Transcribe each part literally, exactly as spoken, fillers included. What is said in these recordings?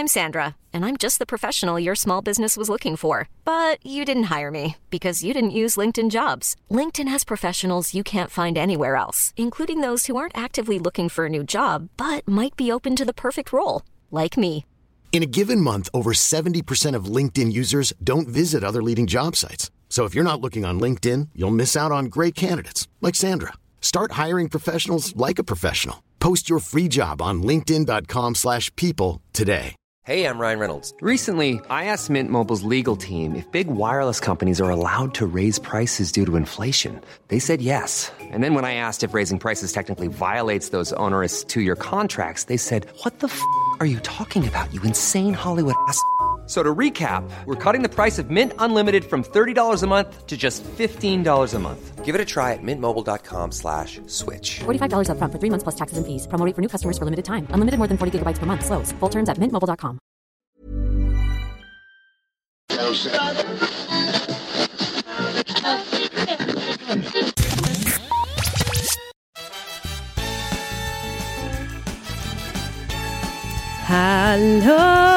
I'm Sandra, and I'm just the professional your small business was looking for. But you didn't hire me because you didn't use LinkedIn Jobs. LinkedIn has professionals you can't find anywhere else, including those who aren't actively looking for a new job, but might be open to the perfect role, like me. In a given month, over seventy percent of LinkedIn users don't visit other leading job sites. So if you're not looking on LinkedIn, you'll miss out on great candidates like Sandra. Start hiring professionals like a professional. Post your free job on linkedin dot com slash people today. Hey, I'm Ryan Reynolds. Recently, I asked Mint Mobile's legal team if big wireless companies are allowed to raise prices due to inflation. They said yes. And then when I asked if raising prices technically violates those onerous two-year contracts, they said, what the f*** are you talking about, you insane Hollywood ass f- So to recap, we're cutting the price of Mint Unlimited from thirty dollars a month to just fifteen dollars a month. Give it a try at mintmobile.com slash switch. forty-five dollars up front for three months plus taxes and fees. Promo rate for new customers for limited time. Unlimited more than forty gigabytes per month. Slows full terms at mint mobile dot com. Hallå!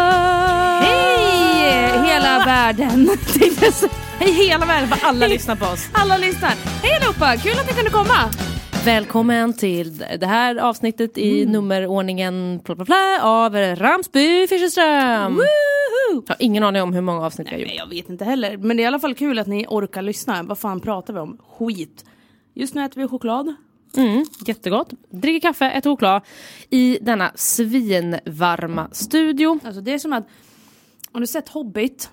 Hej hela världen. Hej hela världen, för alla lyssnar på oss. Alla lyssnar. Hej allihopa, kul att ni kunde komma. Välkommen till det här avsnittet i mm. nummerordningen bla bla bla, av Ramsby Fischerström. Jag har ingen aning om hur många avsnitt jag har gjort. Nej, jag vet inte heller. Men det är i alla fall kul att ni orkar lyssna. Vad fan pratar vi om? Skit. Just nu äter vi choklad. Mm, jättegott. Dricker kaffe, äter choklad i denna svinvarma studio. Alltså det är som att, har du sett Hobbit?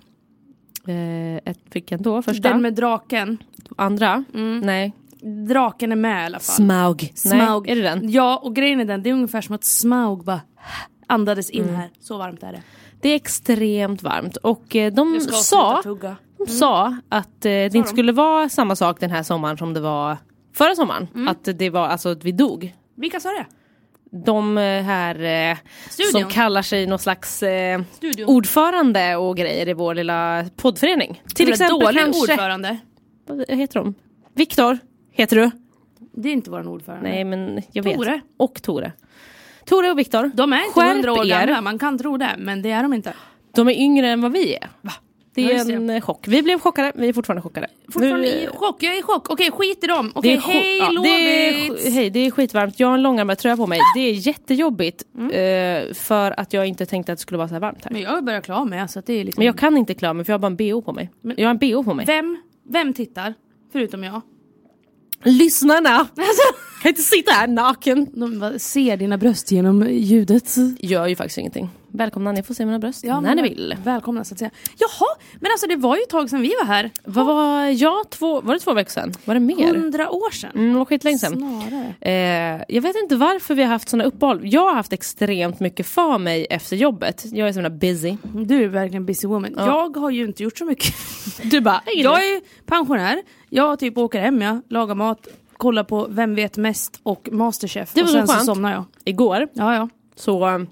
Eh, ett, vilken då? Första? Den med draken. Andra? Mm. Nej. Draken är med i alla fall. Smaug. Smaug. Nej, är det den? Ja, och grejen är den, det är ungefär som att Smaug bara andades in mm. här. Så varmt är det. Det är extremt varmt. Och eh, de sa, de mm. sa att eh, det inte skulle vara samma sak den här sommaren som det var förra sommaren. Mm. Att det var, alltså att vi dog. Vilka sa det? De här eh, som kallar sig någon slags eh, ordförande och grejer i vår lilla poddförening. Till exempel dålig kanske ordförande. Vad heter de? Viktor, heter du? Det är inte vår ordförande. Nej, men jag vet. Tore. Och Tore. Tore och Viktor. De är inte hundra år gamla, man kan tro det, men det är de inte. De är yngre än vad vi är. Va? Det är ja, en det. chock. Vi blev chockade, vi är fortfarande chockade. Fortfarande nu, i chock, jag är i chock. Okej, skit i dem. Okej, hej, ja, det är, hej, det är skitvarmt. Jag har en långärmad tröja på mig. Det är jättejobbigt mm. uh, för att jag inte tänkte att det skulle vara så här varmt här. Men jag börjar klara mig. Alltså, det är liksom... Men jag kan inte klara mig för jag har bara en B O på mig. Men, jag har en B O på mig. Vem, vem tittar? Förutom jag. Lyssnarna. Alltså, kan inte sitta här naken. De ser dina bröst genom ljudet. Gör ju faktiskt ingenting. Välkomna, ni får se mina bröst ja, när ni vill. Välkomna så att säga. Jaha, men alltså det var ju ett tag sedan vi var här. Vad var jag? Två, var det två veckor sedan? Var det mer? Hundra år sedan. Mm, det var skitlänge sedan. Snarare. Eh, jag vet inte varför vi har haft såna uppehåll. Jag har haft extremt mycket för mig efter jobbet. Jag är såna busy. Du är verkligen busy woman. Ja. Jag har ju inte gjort så mycket. Du bara, jag är pensionär. Jag typ åker hem, jag lagar mat, kollar på Vem vet mest och Masterchef. Det var och sen så, så somnar jag. Igår. Ja, ja. Så eh,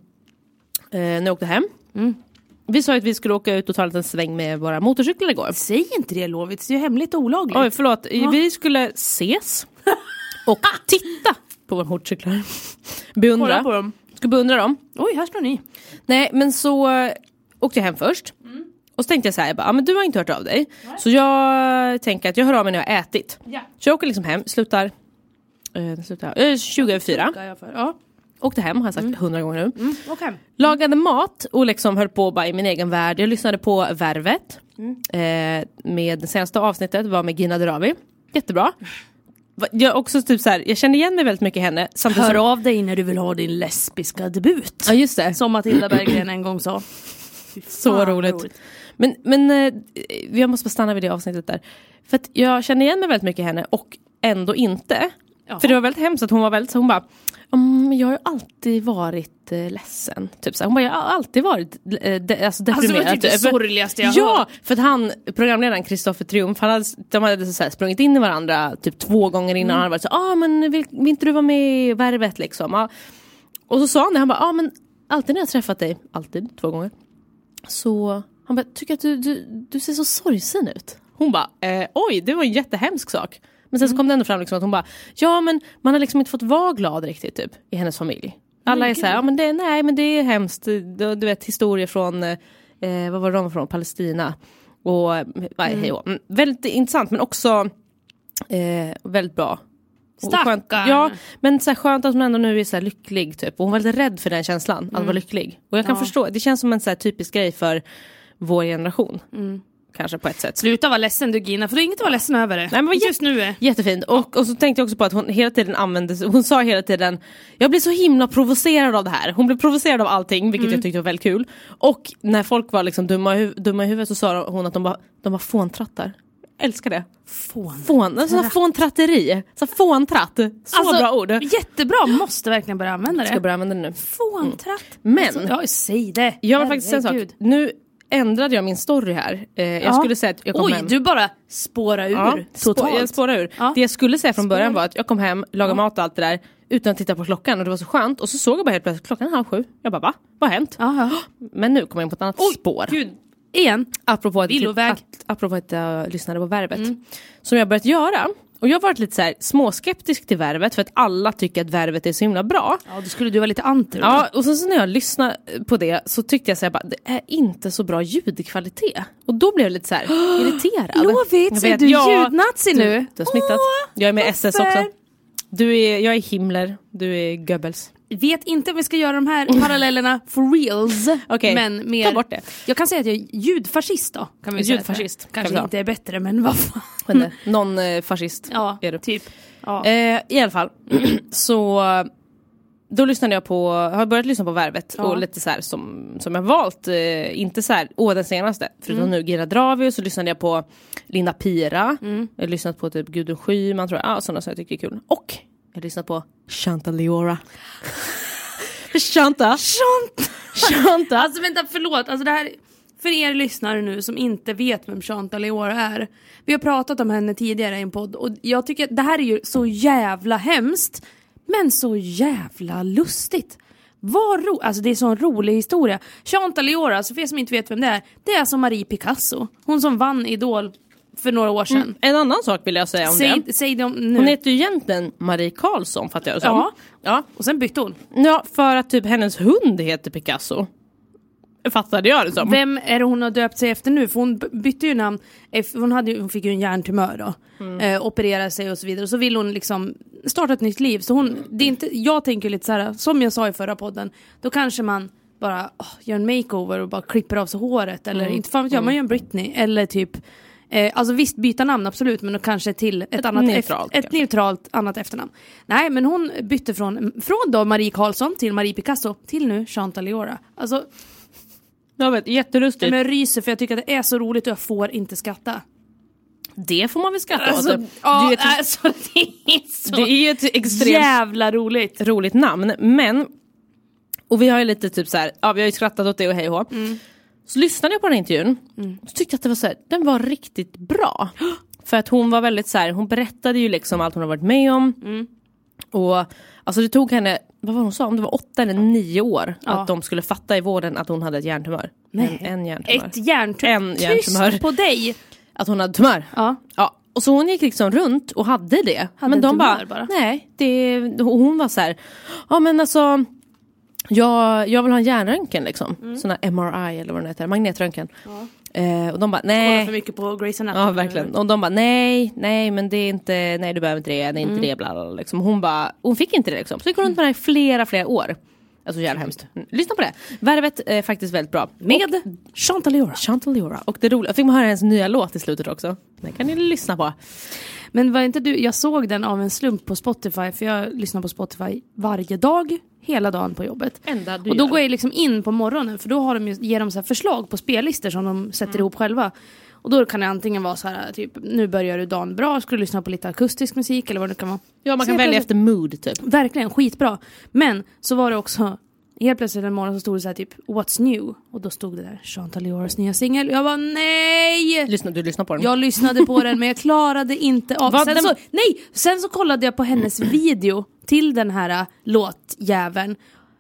när jag åkte hem. Mm. Vi sa att vi skulle åka ut och ta en sväng med våra motorcyklar igår. Säg inte det, Lovits. Det är ju hemligt och olagligt. Oj, förlåt. Ja. Vi skulle ses och titta på våra motorcyklar. Beundra. Kolla på dem. Ska beundra dem. Oj, här står ni. Nej, men så uh, åkte jag hem först. Mm. Och så tänkte jag så här, jag bara, ah, men du har inte hört av dig. Nej. Så jag tänker att jag hör av mig när jag har ätit. Ja. Så jag åker liksom hem, slutar, uh, slutar uh, tjugo över fyra. Ja. Åkte hem, har jag sagt hundra mm. gånger nu. Mm, okay. Lagade mat och liksom höll på bara i min egen värld. Jag lyssnade på Värvet. Mm. Eh, med det senaste avsnittet var med Gina Dirawi. Jättebra. Jag också typ så här, jag kände igen mig väldigt mycket i henne. Hör som... av dig när du vill ha din lesbiska debut. Ja, just det. Som Matilda Berggren en gång sa. Så roligt. roligt. Men, men eh, jag måste bara stanna vid det avsnittet där. För att jag kände igen mig väldigt mycket i henne och ändå inte. Jaha. För det var väldigt hemskt att hon var väldigt så hon bara Um, jag har ju alltid varit eh, ledsen. Typ så. Hon bara, jag har alltid varit eh, de, alltså deprimerad. Alltså det var typ det sorgligaste jag Ja, hört. För att han, programledaren Kristoffer Triumf, han hade, de hade så här, sprungit in i varandra typ två gånger innan. Mm. Han hade varit så, ah men vill, vill inte du vara med i Värvet liksom? Ah. Och så sa han det, han bara, ah men alltid när jag träffat dig, alltid, två gånger. Så han bara, tycker att du, du, du ser så sorgsen ut. Hon bara, eh, oj, det var en jättehemsk sak. Men sen så kom det ändå fram liksom att hon bara, ja men man har liksom inte fått vara glad riktigt typ i hennes familj. Alla är så här, ja men det, nej men det är hemskt. Du, du vet historier från, eh, vad var de från? Palestina. Och, nej, mm. hej, mm, väldigt intressant men också eh, väldigt bra. Stackarn. Ja, men så här skönt att hon ändå nu är så här lycklig typ. Och hon var lite rädd för den känslan, mm. att vara lycklig. Och jag kan ja. förstå, det känns som en så här typisk grej för vår generation. Mm. Kanske på ett sätt. Sluta vara ledsen du Gina, för du är inget att vara ledsen över det. Nej, men just jätte, nu är. Jättefint. Och, och så tänkte jag också på att hon hela tiden använde, hon sa hela tiden, jag blir så himla provocerad av det här. Hon blev provocerad av allting, vilket mm. jag tyckte var väldigt kul. Och när folk var liksom dumma, hu- dumma i huvudet så sa hon att de var, de var fåntrattar. Älskar det. Fån. Fån. Alltså fåntratteri. Så fåntratt. Så alltså, bra ord. Jättebra, måste verkligen börja använda det. Jag ska börja använda det nu. Fåntratt. Mm. Men. Alltså, ja, säg det. Jag var faktiskt en sak. Nu ändrade jag min story här. Eh, jag ja. skulle säga att jag kom Oj, hem. du bara spåra ur. Ja, totalt. Spå, jag spårar ur. Ja. Det jag skulle säga från Spår. början var att jag kom hem, lagade ja. mat och allt det där utan att titta på klockan och det var så skönt. Och så såg jag bara helt plötsligt klockan är halv sju. Jag bara, va? Vad har hänt? Aha. Men nu kommer jag in på ett annat Oj, spår. Gud. Igen. Apropå att, att, apropå att jag lyssnade på Värvet. Mm. Som jag börjat göra. Och jag har varit lite så här småskeptisk till Värvet för att alla tycker att Värvet är så himla bra. Ja, då skulle du vara lite anti. Ja, och sen så när jag lyssnade på det så tyckte jag så här bara, det är inte så bra ljudkvalitet. Och då blev jag lite så här irriterad. Lovits, är du ja, ljudnazi nu? Du, du har smittat. Åh, jag är med varför? S S också. Du är, jag är Himmler, du är Goebbels. Vet inte om vi ska göra de här parallellerna for reals. Okay. Men mer, ta bort det. Jag kan säga att jag är ljudfascist då. Kan vi ljudfascist. Kanske kan inte är bättre, men vad fan. Någon eh, fascist ja, är du. Typ. Ja. Eh, I alla fall. så då lyssnade jag på, har börjat lyssna på Värvet. Ja. Och lite så här som, som jag valt. Eh, inte så här, åh den senaste. Förutom mm. nu Gira Dravi. Så lyssnade jag på Linda Pira. Mm. Jag har lyssnat på typ Gudrun Schyman tror jag. Ja, sådana som jag tycker är kul. Och jag lyssnar på Chantal Leora. Chanta. Chanta. Chanta. Alltså vänta, förlåt. Alltså det här, för er lyssnare nu som inte vet vem Chantal Leora är. Vi har pratat om henne tidigare i en podd. Och jag tycker att det här är ju så jävla hemskt. Men så jävla lustigt. Vad ro- alltså det är så en rolig historia. Chantal Leora, alltså för er som inte vet vem det är. Det är alltså Marie Picasso. Hon som vann Idol för några år sedan. Mm. En annan sak vill jag säga om säg, det. Säg det om nu. Hon heter ju egentligen Marie Karlsson, fattar jag det som. Ja. ja, och sen bytte hon. Ja, för att typ hennes hund heter Picasso. Fattade jag det som. Vem är det hon har döpt sig efter nu? För hon bytte ju namn. Hon, hade ju, hon fick ju en hjärntumör då. Mm. Eh, opererade sig och så vidare. Och så vill hon liksom starta ett nytt liv. Så hon, det är inte, jag tänker lite så här, som jag sa i förra podden. Då kanske man bara oh, gör en makeover och bara klipper av sig håret. Eller mm. inte fan vet jag, man gör en Britney. Eller typ Eh, alltså visst byta namn absolut, men då kanske till ett, ett annat neutralt, ett, ett neutralt annat efternamn. Nej, men hon bytte från från då Marie Karlsson till Marie Picasso till nu Chantal Leora. Alltså jag vet, jättelustigt. Men jag ryser för jag tycker att det är så roligt och jag får inte skratta. Det får man väl skratta alltså, åt. Ja, det, är ett, alltså, det är så det är ett extremt jävla roligt roligt namn, men och vi har ju lite typ så här, ja vi har ju skrattat åt det och hej och hå. Mm. Så lyssnade jag på den intervjun mm. och tyckte att det var så här, den var riktigt bra. För att hon var väldigt så här, hon berättade ju liksom allt hon har varit med om. Mm. Och alltså det tog henne, vad var hon sa, om det var åtta eller nio år ja. Att de skulle fatta i vården att hon hade ett hjärntumör. Nej. En, en hjärntumör. Ett hjärntumör. En hjärntumör. Tyst på dig. Att hon hade tumör. Ja. Ja. Och så hon gick liksom runt och hade det. Hade men de bara, bara, nej, det, hon var så här, ja men alltså Jag, jag vill ha en hjärnröntgen liksom. Mm. Sån här M R I eller vad den heter. Magnetröntgen. Ja. Eh, och de bara, nej. Kollar för mycket på Grey's Anatomy. Ja, verkligen. Och de bara, nej, nej, men det är inte, nej du behöver inte det, det är inte mm. det, bla, bla, bla, liksom. Hon bara, hon fick inte det liksom. Så gick hon runt med det här i flera, flera år. Alltså jävla hemskt. Mm. Lyssna på det. Värvet är faktiskt väldigt bra. Med och, Chantal Leora. Chantal Leora. Och det roliga, jag fick man höra hennes nya låt i slutet också. Den kan ni lyssna på. Men var inte du, jag såg den av en slump på Spotify, för jag lyssnar på Spotify varje dag, hela dagen på jobbet. Enda du och då gör. går jag liksom in på morgonen, för då har de ju, ger de så här förslag på spellistor som de sätter mm. ihop själva. Och då kan det antingen vara så här, typ, nu börjar du dagen bra, ska du lyssna på lite akustisk musik eller vad det kan vara. Ja, man kan välja efter mood typ. Verkligen, skitbra. Men så var det också, helt plötsligt en morgon så stod det så här typ, what's new? Och då stod det där, Chantal Leoras nya singel. Jag var nej! Lyssna, du lyssnade på den? Jag lyssnade på den, men jag klarade inte av. Sen den... så, nej! Sen så kollade jag på hennes video till den här låtjäveln.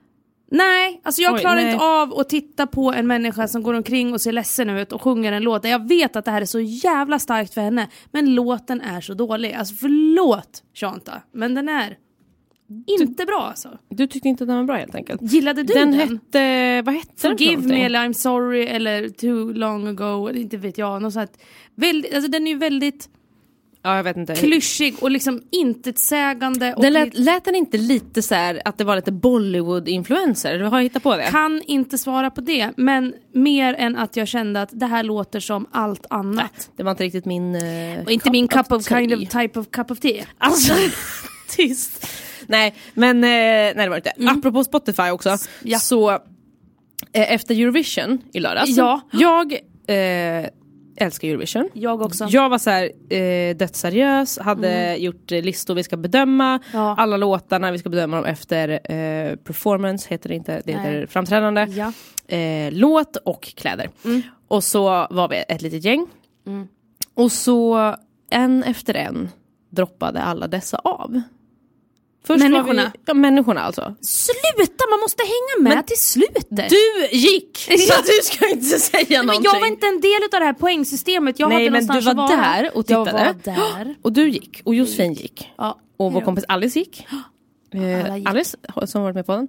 Nej, alltså jag Oj, klarar nej. inte av att titta på en människa som går omkring och ser ledsen ut och sjunger en låt. Jag vet att det här är så jävla starkt för henne, men låten är så dålig. Alltså förlåt, Chanta, men den är Inte bra alltså. Du tyckte inte att den var bra helt enkelt. Gillade du den? den? Hette, vad hette den? Forgive me eller I'm sorry eller Too long ago. Inte vet jag. Något sånt. Väldigt, alltså den är ju väldigt... Ja, jag vet inte. Klyschig och liksom intetsägande. Och den lät, lät den inte lite så här att det var lite Bollywood-influencer? Du har hittat på det? Kan inte svara på det. Men mer än att jag kände att det här låter som allt annat. Nej, det var inte riktigt min... Uh, och inte min cup of kind of type of cup of tea. Alltså, tyst. Nej, men eh, nej, det var inte. Mm. Apropå Spotify också. Ja. Så eh, efter Eurovision i lördags. Ja. Jag... Eh, älskar Eurovision. Jag också. Jag var så här eh, dödsseriös, hade mm. gjort eh, listor vi ska bedöma, ja. alla låtarna vi ska bedöma dem efter eh, performance heter det inte, det heter Nej. framträdande. Ja. Eh, låt och kläder. Mm. Och så var vi ett litet gäng. Mm. Och så en efter en droppade alla dessa av. Först människorna? Vi, ja, människorna alltså. Sluta, man måste hänga med men till slutet. Du gick, så du ska inte säga Nej, någonting. Men jag var inte en del av det här poängsystemet. Jag Nej, hade men du var där och tittade. Jag var där. Och du gick, och Josefin gick. Ja. Och vår kompis Alice gick. Eh, gick. Alice, som varit med på den.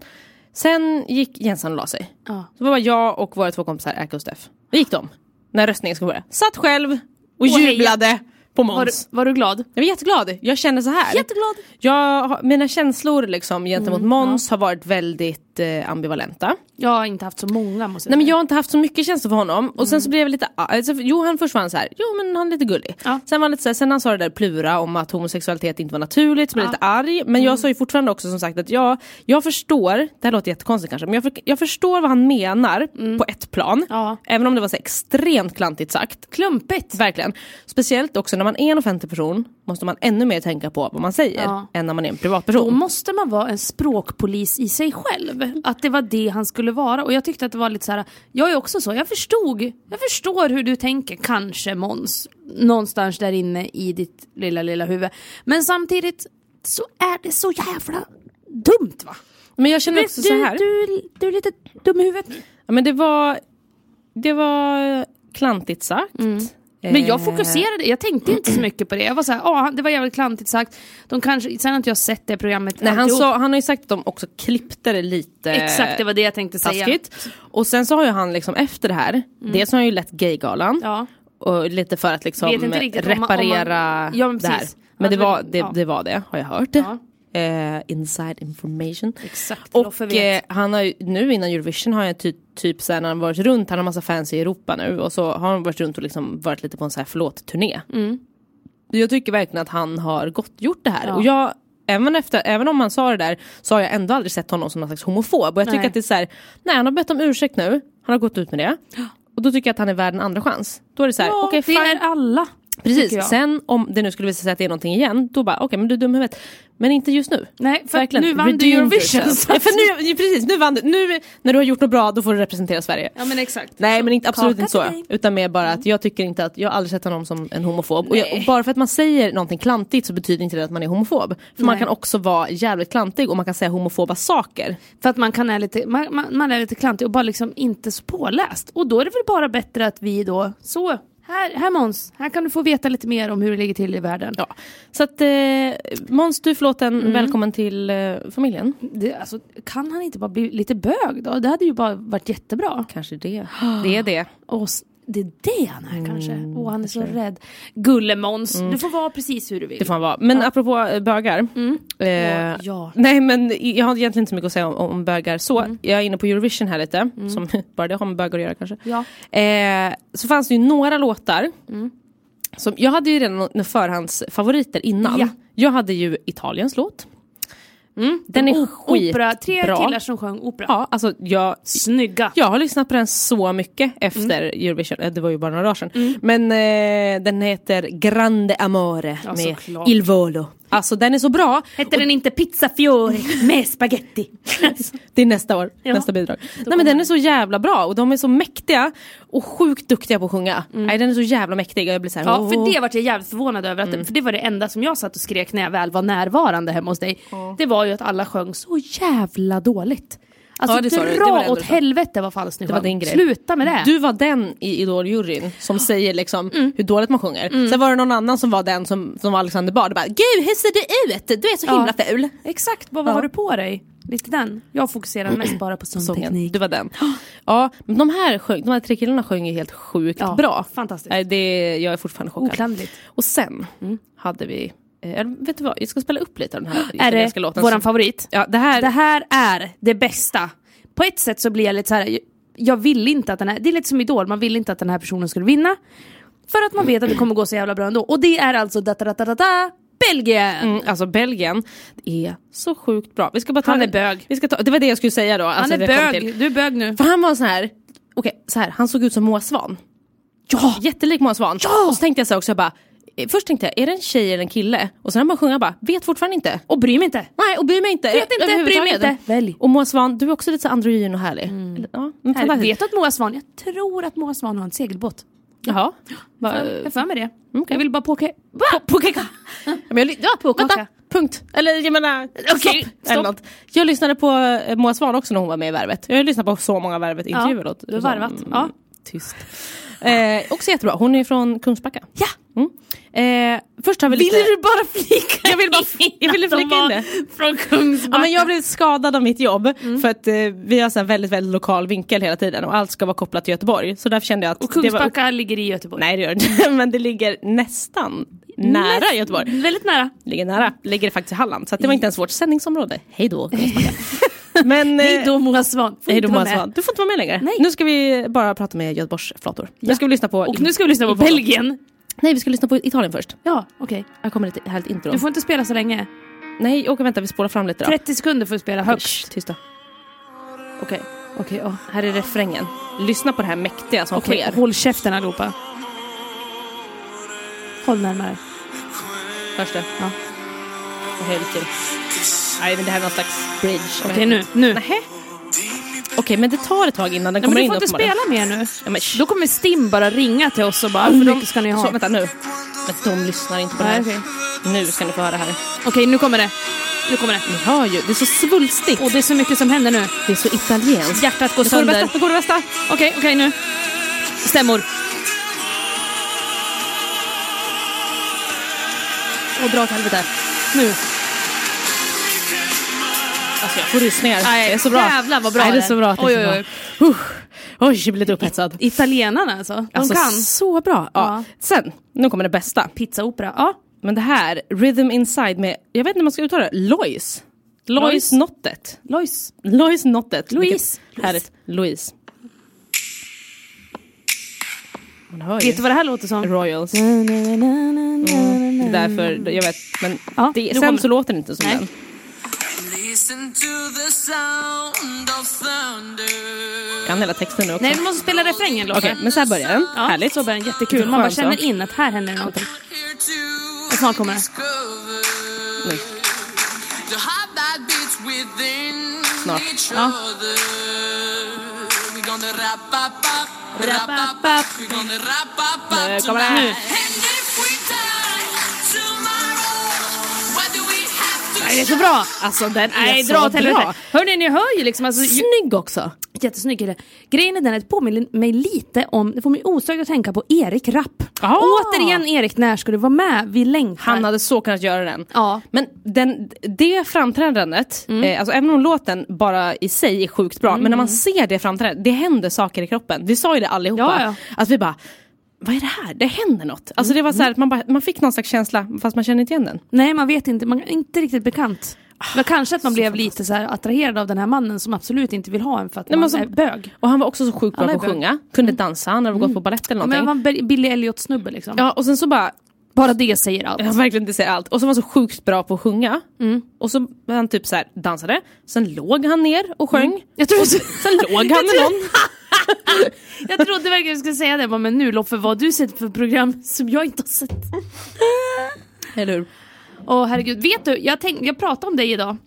Sen gick Jensan och la sig. Ja. Så var jag och våra två kompisar, Erka och Steff. Vi gick dem, när röstningen skulle börja. Satt själv och, och jublade. Heja. På Måns. Var du, var du glad? Jag var jätteglad. Jag känner så här. Jätteglad. Jag, mina känslor liksom, gentemot mm, Måns ja. har varit väldigt eh, ambivalenta. Jag har inte haft så många. Måste jag Nej, men jag har inte haft så mycket känslor för honom. Mm. Och sen så blev jag lite... Alltså, jo, han först var han så här. Jo, men han är lite gullig. Ja. Sen var han lite så här, sen han sa det där plura om att homosexualitet inte var naturligt. Så blev jag ja. lite arg. Men mm. jag sa ju fortfarande också som sagt att jag, jag förstår... Det här låter jättekonstigt kanske. Men jag, för, jag förstår vad han menar mm. på ett plan. Ja. Även om det var så extremt klantigt sagt. Klumpigt. Verkligen. Speciellt också när man är en offentlig person måste man ännu mer tänka på vad man säger ja. än när man är en privatperson. Då måste man vara en språkpolis i sig själv. Att det var det han skulle vara. Och jag tyckte att det var lite så här. Jag är också så. Jag förstod. Jag förstår hur du tänker. Kanske Måns. Någonstans där inne i ditt lilla, lilla huvud. Men samtidigt så är det så jävla dumt, va? Men jag känner också du, så här. Du, du är lite dum i huvudet. Ja, men det var det var klantigt sagt. Mm. Men jag fokuserade, jag tänkte inte så mycket på det. Jag var så här, ja, det var jävligt klantigt sagt. De kanske, sen har inte jag sett det programmet. Nej, han, sa, han har ju sagt att de också klippte det lite. Exakt, det var det jag tänkte taskigt. säga. Och sen så har ju han liksom efter det här, mm. dels har han ju lett Gaygalan. Ja. Och lite för att liksom reparera om man, ja, det här. Men alltså, det, var, det, ja. det var det, har jag hört. Ja. Uh, inside information. Exakt, och uh, han har ju, nu innan Eurovision har jag ty, typ så här, när han varit runt, han har massa fans i Europa nu och så har han varit runt och liksom varit lite på en så här förlåt-turné. Mm. Jag tycker verkligen att han har gott gjort det här. Ja. Och jag, även, efter, även om man sa det där, så har jag ändå aldrig sett honom som någon slags homofob. Och jag nej. tycker att det är så här, nej, han har bett om ursäkt nu, han har gått ut med det. Och då tycker jag att han är värd en andra chans. Då är det så här, ja, okej, okay, det är alla. Precis, sen om det nu skulle visa sig att det är någonting igen, då bara, okej, okay, men du är dum i huvudet. Men inte just nu. Nej, för verkligen. Nu vann du Eurovision. Ja, för nu, precis, nu vann du. Nu när du har gjort något bra, då får du representera Sverige. Ja, men exakt. Nej, så, men inte, absolut inte så. Dig. Utan mer bara att jag tycker inte att, jag har aldrig sett honom som en homofob. Och, jag, och bara för att man säger någonting klantigt så betyder inte det att man är homofob. För Nej. man kan också vara jävligt klantig och man kan säga homofoba saker. För att man kan är lite, man, man, man är lite klantig och bara liksom inte så påläst. Och då är det väl bara bättre att vi då, så... Här, här Måns, här kan du få veta lite mer om hur det ligger till i världen. Ja. Så att eh, Måns, du förlåten, mm. välkommen till eh, familjen. Det, alltså, kan han inte bara bli lite bög då? Det hade ju bara varit jättebra. Kanske det. Det är det. Och det är det han är mm, kanske. Åh, han är så rädd. Gulle Måns, mm. du får vara precis hur du vill. Det får han vara. Men ja. apropå bögar. Mm. Eh, ja, ja. Nej, men jag har egentligen inte så mycket att säga om, om bögar. Så, mm. jag är inne på Eurovision här lite. Mm. Som bara det har med bögar att göra kanske. Ja. Eh, så fanns det ju några låtar. Mm. Som, jag hade ju redan förhandsfavoriter innan. Ja. Jag hade ju Italiens låt. Mm, den är skitbra. Tre killar som sjöng opera. Ja, alltså jag, snygga. Jag har lyssnat på den så mycket efter mm. Eurovision. Det var ju bara några år sedan. Mm. Men eh, den heter Grande Amore ja, med Il Volo. Alltså den är så bra. Heter och den inte Pizza Fiore med spaghetti? Det är nästa år, ja. nästa bidrag. Nej, men den är så jävla bra och de är så mäktiga och sjukt duktiga på att sjunga. Mm. Nej, den är så jävla mäktig och jag blir så här, ja, för det var jag jävligt förvånad över att mm. för det var det enda som jag satt och skrek när jag väl var närvarande hemma hos dig. Mm. Det var ju att alla sjöng så jävla dåligt. Alltså Ja, det sa du. Det dra var det enda åt du sa. helvete vad falskt ni Det var sjöng. din grej. Sluta med det. Du var den i Idol-juryn som säger liksom hur dåligt man sjunger. Sen var det någon annan som var den som, som var Alexander Bard. Bara, gud hur ser du ut? Du är så himla Ja. ful. Exakt, vad, vad Ja. har du på dig? Lite den. Jag fokuserar mest bara på sångteknik. Du var den. Ja, men de här, sjöng, de här tre killarna sjöng ju helt sjukt Ja, bra. fantastiskt. Nej, det, jag är fortfarande chockad. Oklanderligt. Och sen hade vi, eh, vet du vad, jag ska spela upp lite av den här Är italienska det låten. våran som- favorit? Ja, det här, Det här är det bästa. På ett sätt så blir jag lite så här. Jag vill inte att den här, det är lite som Idol, man vill inte att den här personen skulle vinna. För att man vet att det kommer gå så jävla bra ändå. Och det är alltså da, da, da, da, da, Belgien. Mm, alltså Belgien är så sjukt bra. Vi ska bara ta Han är det- bög. Vi ska ta, det var det jag skulle säga då. Han Alltså, är det kom bög, till. du är bög nu. För han var så här. Okej, så här, han såg ut som Moa Svan. Ja! Jättelik Moa Svan. Ja! Och så tänkte jag så här också, jag bara, eh, först tänkte jag, är det en tjej eller en kille? Och sen när man sjunger, jag bara, vet fortfarande inte. Och bry mig inte. Nej, och bry mig inte. Vet inte, överhuvudtaget. bry mig inte. Välj. Och Moa Svan, du är också lite så androgyn och härlig. Eller, ja, men Här, fantastiskt. vet du att Moa Svan, jag tror att Moa Svan har en segelbåt. Jaha. Va, Jag har för mig det. okej. Jag vill bara påka... på, på kaka. Ja, men jag, ly- ja, På vänta. kaka. Punkt. Eller jag menar, Okej, stopp. stopp. Eller något. Jag lyssnade på eh, Moa Svan också när hon var med i Värvet. Jag har lyssnat på så många Värvet-intervjuer. Ja, åt- du har som- varvat. Ja. Tyst. Eh, också jättebra. Hon är från Kungsbacka. Ja! Mm. Eh, först har vi Ville lite... du bara flika Jag vill bara f- jag ville att de flika in var det. Från Kungsbacka. Ja, men jag blev skadad av mitt jobb för att eh, vi har så här väldigt, väldigt lokal vinkel hela tiden och allt ska vara kopplat till Göteborg. Så därför kände jag att Och det var... Kungsbacka ligger i Göteborg. Nej, det gör det inte. Men det ligger nästan nära Näst- Göteborg. Väldigt nära. Ligger nära. Ligger det faktiskt i Halland. Så att det var inte ens vårt sändningsområde. Hej då, Kungsbacka. Men, eh, Hej då Moa Svan. Får Hej inte då, vara Moa med. Svan. Du får inte vara med längre. Nej. Nu ska vi bara prata med Göteborgs flator. Nu ska vi lyssna på... Och nu ska vi lyssna på Ivolo. Belgien. Nej, vi ska lyssna på Italien först. Ja, okej. Här kommer ett härligt intro. Du får inte spela så länge. Nej, och vänta, vi spolar fram lite då. trettio sekunder får du spela högst. Shh, tysta. Okej, Okej, ja. här är refrängen. Lyssna på det här mäktiga som Okej, sker. håll käften allihopa. Håll närmare. Hörs det? Ja. Och höj lite till. Nej, men det här är någon slags bridge. Okej, nu. nu. Nähä? Okej, men det tar ett tag innan den Ja, men kommer du in. får inte uppenbarligen. spela mer nu. Ja, men, shh. Då kommer Stim bara ringa till oss och bara, hur mycket ska ni ha? Så, vänta nu. Men de lyssnar inte på det här. Nej, okej. Nu ska ni få höra här. Okej, nu kommer det. Nu kommer det. Ni hör ju, det är så svulstigt. Och det är så mycket som händer nu. Det är så italienskt. Hjärtat går Nu går det sönder. bästa, nu går det bästa. Okej, okej nu. Stämmor. Och dra åt helvete. Nu. Alltså jag får rysningar. Nej, det är så bra. jävlar vad bra Nej, det är det är. så bra. att det är Oj, så oj, bra. Uh, oj, jag blir lite upphetsad. Italienarna alltså. De Alltså, kan. så bra. Ja. Ja. Sen, nu kommer det bästa. Pizzaopera. Ja. Men det här, Rhythm Inside med, jag vet inte om man ska uttala det, Lois. Lois Lois. Nottet. Lois. Lois Nottet. Louise. Vilket Härligt. Louise. Man hör ju. Vet du vad det här låter som? Royals. Mm. Det är därför, jag vet, men Ja, det, nu sen kommer- så låter det inte som Nej. den. Listen to the sound of thunder. Kan hela texten nu också. Nej, du måste spela refrängen Lotte. Okej, men så här börjar den. Ja, Härligt. så börjar den. Jättekul. Lite Man bara skönt, känner va? in att här händer det någonting. Here to Och snart kommer det. discover Nu. the heart that beats within Snart. each Ja. other. We're gonna wrap up, up, wrap up, up. We're gonna wrap up, Nu up kommer det. tonight. And if we die tomorrow, what do we have to Nej, det är så bra. Alltså den är Nej, så dra åt bra. helvete. Hörni, ni hör ju liksom. Alltså, ju, Snygg också. jättesnygg kille. Grejen är den att det påminner mig lite om, det får mig osökt att tänka på Erik Rapp. Ah. Återigen Erik, när ska du vara med? Vi längtar. Han hade så kunnat göra den. Ja. Men den, det framträdandet, eh, alltså även om låten bara i sig är sjukt bra, men när man ser det framträdandet, det händer saker i kroppen. Vi sa ju det allihopa. Ja, ja. Att vi bara, vad är det här? Det händer något. Alltså det var så här att man, bara, man fick någon slags känsla, fast man känner inte igen den. Nej, man vet inte. Man är inte riktigt bekant. Men kanske att man blev lite så här attraherad av den här mannen som absolut inte vill ha en för att Nej, man men så- är bög. Och han var också så sjukt bra Han är på att bra. sjunga. Kunde dansa, han hade gått på balett eller Men någonting. han var en Billy Elliot-snubbe liksom. Ja, och sen så bara, Bara det säger allt. ja, verkligen det säger allt. Och så var han så sjukt bra på att sjunga. Och så var han typ så här, dansade. Sen låg han ner och sjöng. Jag tror Sen låg han med någon. Jag trodde verkligen jag skulle säga det, men nu Loffe, vad du sett för program som jag inte har sett. Eller hur? Åh herregud, vet du, jag, tänk, jag pratade om dig idag.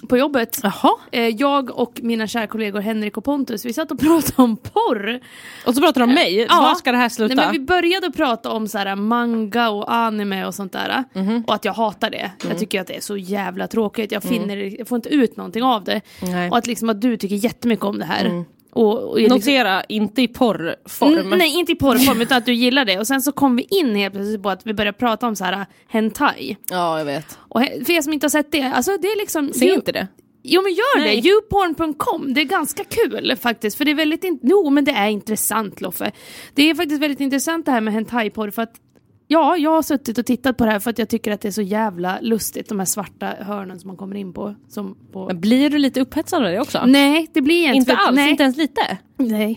på jobbet. Jaha. Eh, jag och mina kära kollegor Henrik och Pontus, vi satt och pratade om porr. Och så pratar de om mig. Ja. Var ska det här sluta? Nej, men vi började prata om så här, manga och anime och sånt där. Mm-hmm. Och att jag hatar det. Mm. Jag tycker att det är så jävla tråkigt. Jag finner mm. jag får inte ut någonting av det. Nej. Och att liksom att du tycker jättemycket om det här. Mm. Och, och Notera, liksom... inte i porrform. Mm, nej, inte i porrform, utan att du gillar det. Och sen så kom vi in helt plötsligt på att vi började prata om så här hentai. Ja, jag vet. Och he- för er som inte har sett det, alltså det är liksom... Se inte det. Jo, men gör Nej. det. youporn punkt com. Det är ganska kul faktiskt. För det är väldigt... In- jo, men det är intressant, Loffe. Det är faktiskt väldigt intressant det här med hentai-porr. För att ja, jag har suttit och tittat på det här för att jag tycker att det är så jävla lustigt. De här svarta hörnen som man kommer in på. Som på... Men blir du lite upphetsad av det också? Nej, det blir inte. Inte alls, nej. inte ens lite? Nej.